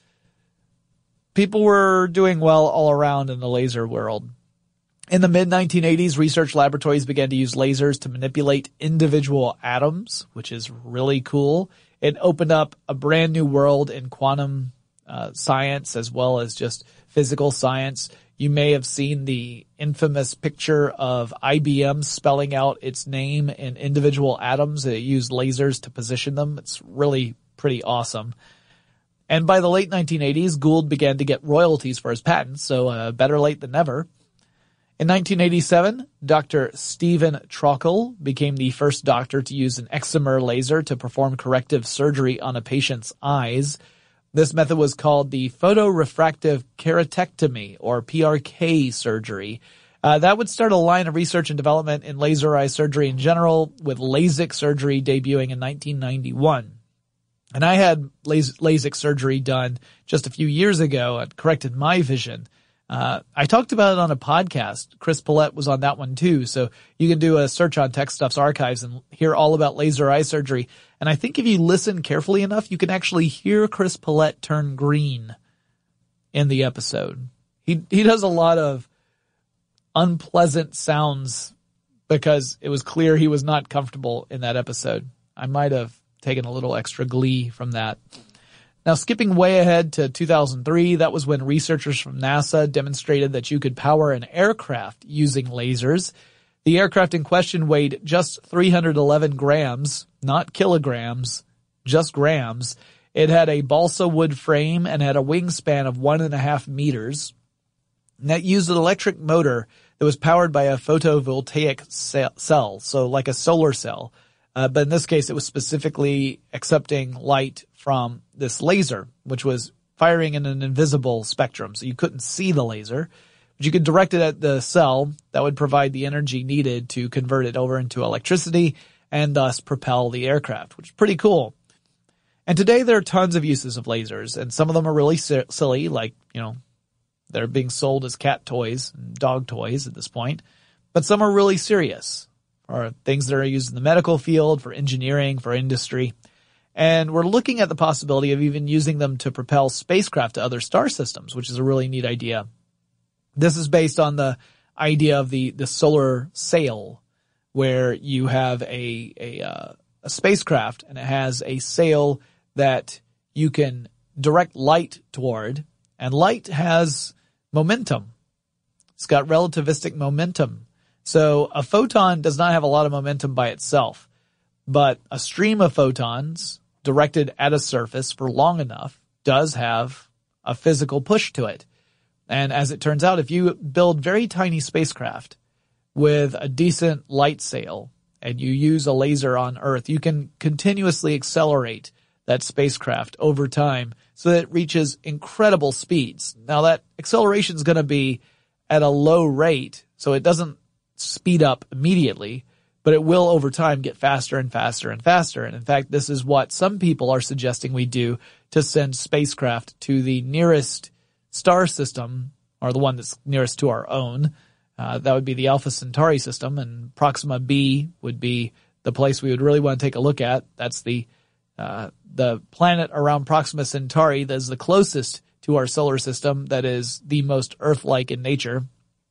A: people were doing well all around in the laser world. In the mid-1980s, research laboratories began to use lasers to manipulate individual atoms, which is really cool. It opened up a brand new world in quantum science as well as just physical science. You may have seen the infamous picture of IBM spelling out its name in individual atoms. It used lasers to position them. It's really pretty awesome. And by the late 1980s, Gould began to get royalties for his patents, so better late than never. In 1987, Dr. Stephen Trockel became the first doctor to use an excimer laser to perform corrective surgery on a patient's eyes. This method was called the photorefractive keratectomy, or PRK surgery. That would start a line of research and development in laser eye surgery in general, with LASIK surgery debuting in 1991. And I had LASIK surgery done just a few years ago. It corrected my vision. I talked about it on a podcast. Chris Pollette was on that one too. So you can do a search on Tech Stuff's archives and hear all about laser eye surgery. And I think if you listen carefully enough, you can actually hear Chris Pollette turn green in the episode. He does a lot of unpleasant sounds because it was clear he was not comfortable in that episode. I might have taken a little extra glee from that. Now, skipping way ahead to 2003, that was when researchers from NASA demonstrated that you could power an aircraft using lasers. The aircraft in question weighed just 311 grams, not kilograms, just grams. It had a balsa wood frame and had a wingspan of 1.5 meters. And that used an electric motor that was powered by a photovoltaic cell, so like a solar cell. But in this case, it was specifically accepting light from this laser, which was firing in an invisible spectrum. So you couldn't see the laser, but you could direct it at the cell that would provide the energy needed to convert it over into electricity and thus propel the aircraft, which is pretty cool. And today there are tons of uses of lasers, and some of them are really silly, like, they're being sold as cat toys and dog toys at this point. But some are really serious, or things that are used in the medical field, for engineering, for industry. And we're looking at the possibility of even using them to propel spacecraft to other star systems, which is a really neat idea. This is based on the idea of the solar sail, where you have a spacecraft and it has a sail that you can direct light toward, and light has momentum. It's got relativistic momentum. So a photon does not have a lot of momentum by itself, but a stream of photons directed at a surface for long enough does have a physical push to it. And as it turns out, if you build very tiny spacecraft with a decent light sail and you use a laser on Earth, you can continuously accelerate that spacecraft over time so that it reaches incredible speeds. Now that acceleration is going to be at a low rate, so it doesn't speed up immediately, but it will over time get faster and faster and faster. And in fact, this is what some people are suggesting we do to send spacecraft to the nearest star system, or the one that's nearest to our own. That would be the Alpha Centauri system, and Proxima b would be the place we would really want to take a look at. That's the planet around Proxima Centauri that is the closest to our solar system, that is the most Earth-like in nature.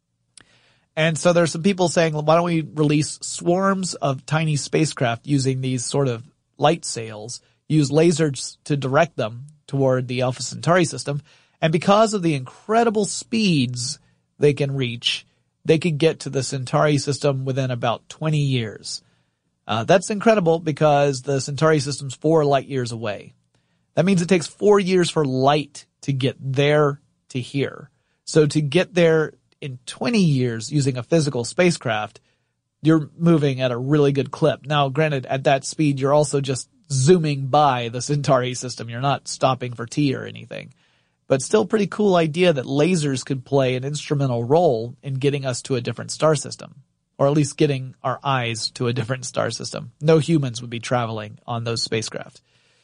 A: And so there's some people saying, why don't we release swarms of tiny spacecraft using these sort of light sails, use lasers to direct them toward the Alpha Centauri system. And because of the incredible speeds they can reach, they could get to the Centauri system within about 20 years. That's incredible because the Centauri system's 4 light years away. That means it takes 4 years for light to get there to here. So to get there in 20 years using a physical spacecraft, you're moving at a really good clip. Now, granted, at that speed, you're also just zooming by the Centauri system. You're not stopping for tea or anything. But still pretty cool idea that lasers could play an instrumental role in getting us to a different star system, or at least getting our eyes to a different star system. No humans would be traveling on those spacecraft.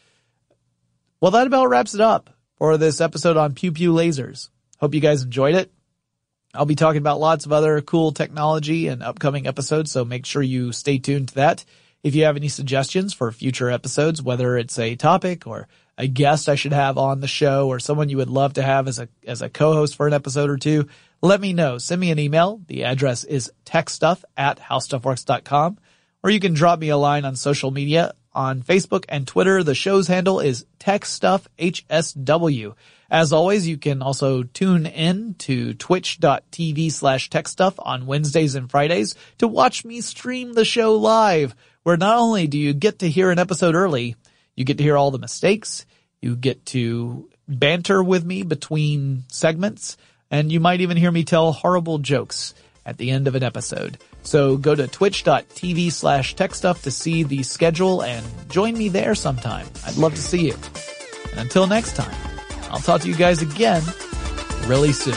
A: Well, that about wraps it up for this episode on Pew Pew Lasers. Hope you guys enjoyed it. I'll be talking about lots of other cool technology in upcoming episodes, so make sure you stay tuned to that. If you have any suggestions for future episodes, whether it's a topic or a guest I should have on the show, or someone you would love to have as a co-host for an episode or two, let me know. Send me an email. The address is techstuff@howstuffworks.com, or you can drop me a line on social media. On Facebook and Twitter, the show's handle is TechStuffHSW. As always, you can also tune in to twitch.tv/TechStuff on Wednesdays and Fridays to watch me stream the show live, where not only do you get to hear an episode early, you get to hear all the mistakes, you get to banter with me between segments, and you might even hear me tell horrible jokes at the end of an episode. So go to twitch.tv/TechStuff to see the schedule and join me there sometime. I'd love to see you. And until next time, I'll talk to you guys again really soon.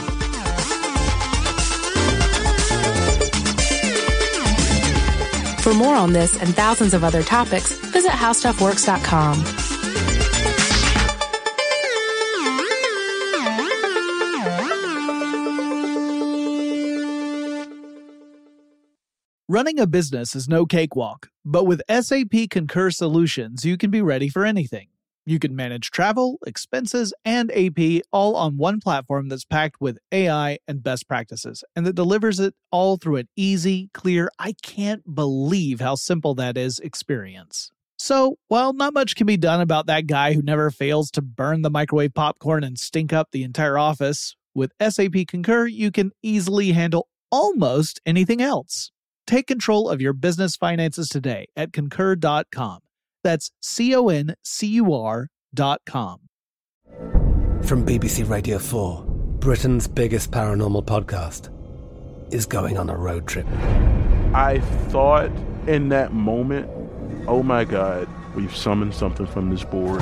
F: For more on this and thousands of other topics, visit howstuffworks.com.
A: Running a business is no cakewalk, but with SAP Concur Solutions, you can be ready for anything. You can manage travel, expenses, and AP all on one platform that's packed with AI and best practices, and that delivers it all through an easy, clear, I can't believe how simple that is experience. So, while not much can be done about that guy who never fails to burn the microwave popcorn and stink up the entire office, with SAP Concur, you can easily handle almost anything else. Take control of your business finances today at Concur.com. That's CONCUR.com.
C: From BBC Radio 4, Britain's biggest paranormal podcast is going on a road trip.
D: I thought in that moment, oh my God, we've summoned something from this board.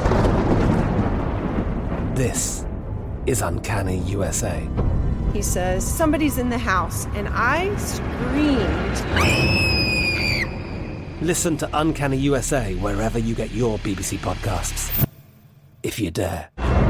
C: This is Uncanny USA.
E: He says, somebody's in the house, and I screamed.
C: Listen to Uncanny USA wherever you get your BBC podcasts, if you dare.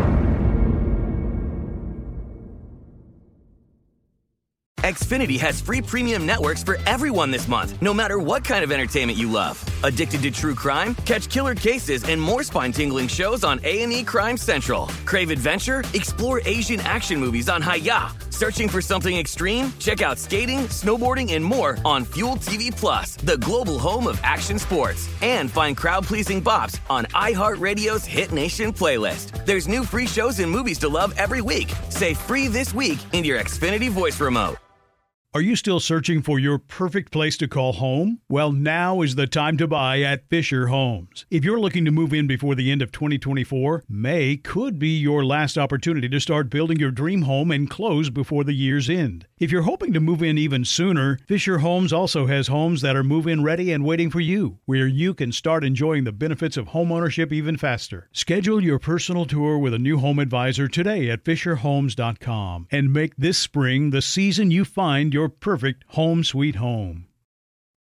K: Xfinity has free premium networks for everyone this month, no matter what kind of entertainment you love. Addicted to true crime? Catch killer cases and more spine-tingling shows on A&E Crime Central. Crave adventure? Explore Asian action movies on Hi-Ya. Searching for something extreme? Check out skating, snowboarding, and more on Fuel TV Plus, the global home of action sports. And find crowd-pleasing bops on iHeartRadio's Hit Nation playlist. There's new free shows and movies to love every week. Say free this week in your Xfinity voice remote.
L: Are you still searching for your perfect place to call home? Well, now is the time to buy at Fisher Homes. If you're looking to move in before the end of 2024, May could be your last opportunity to start building your dream home and close before the year's end. If you're hoping to move in even sooner, Fisher Homes also has homes that are move-in ready and waiting for you, where you can start enjoying the benefits of homeownership even faster. Schedule your personal tour with a new home advisor today at FisherHomes.com and make this spring the season you find your perfect home sweet home.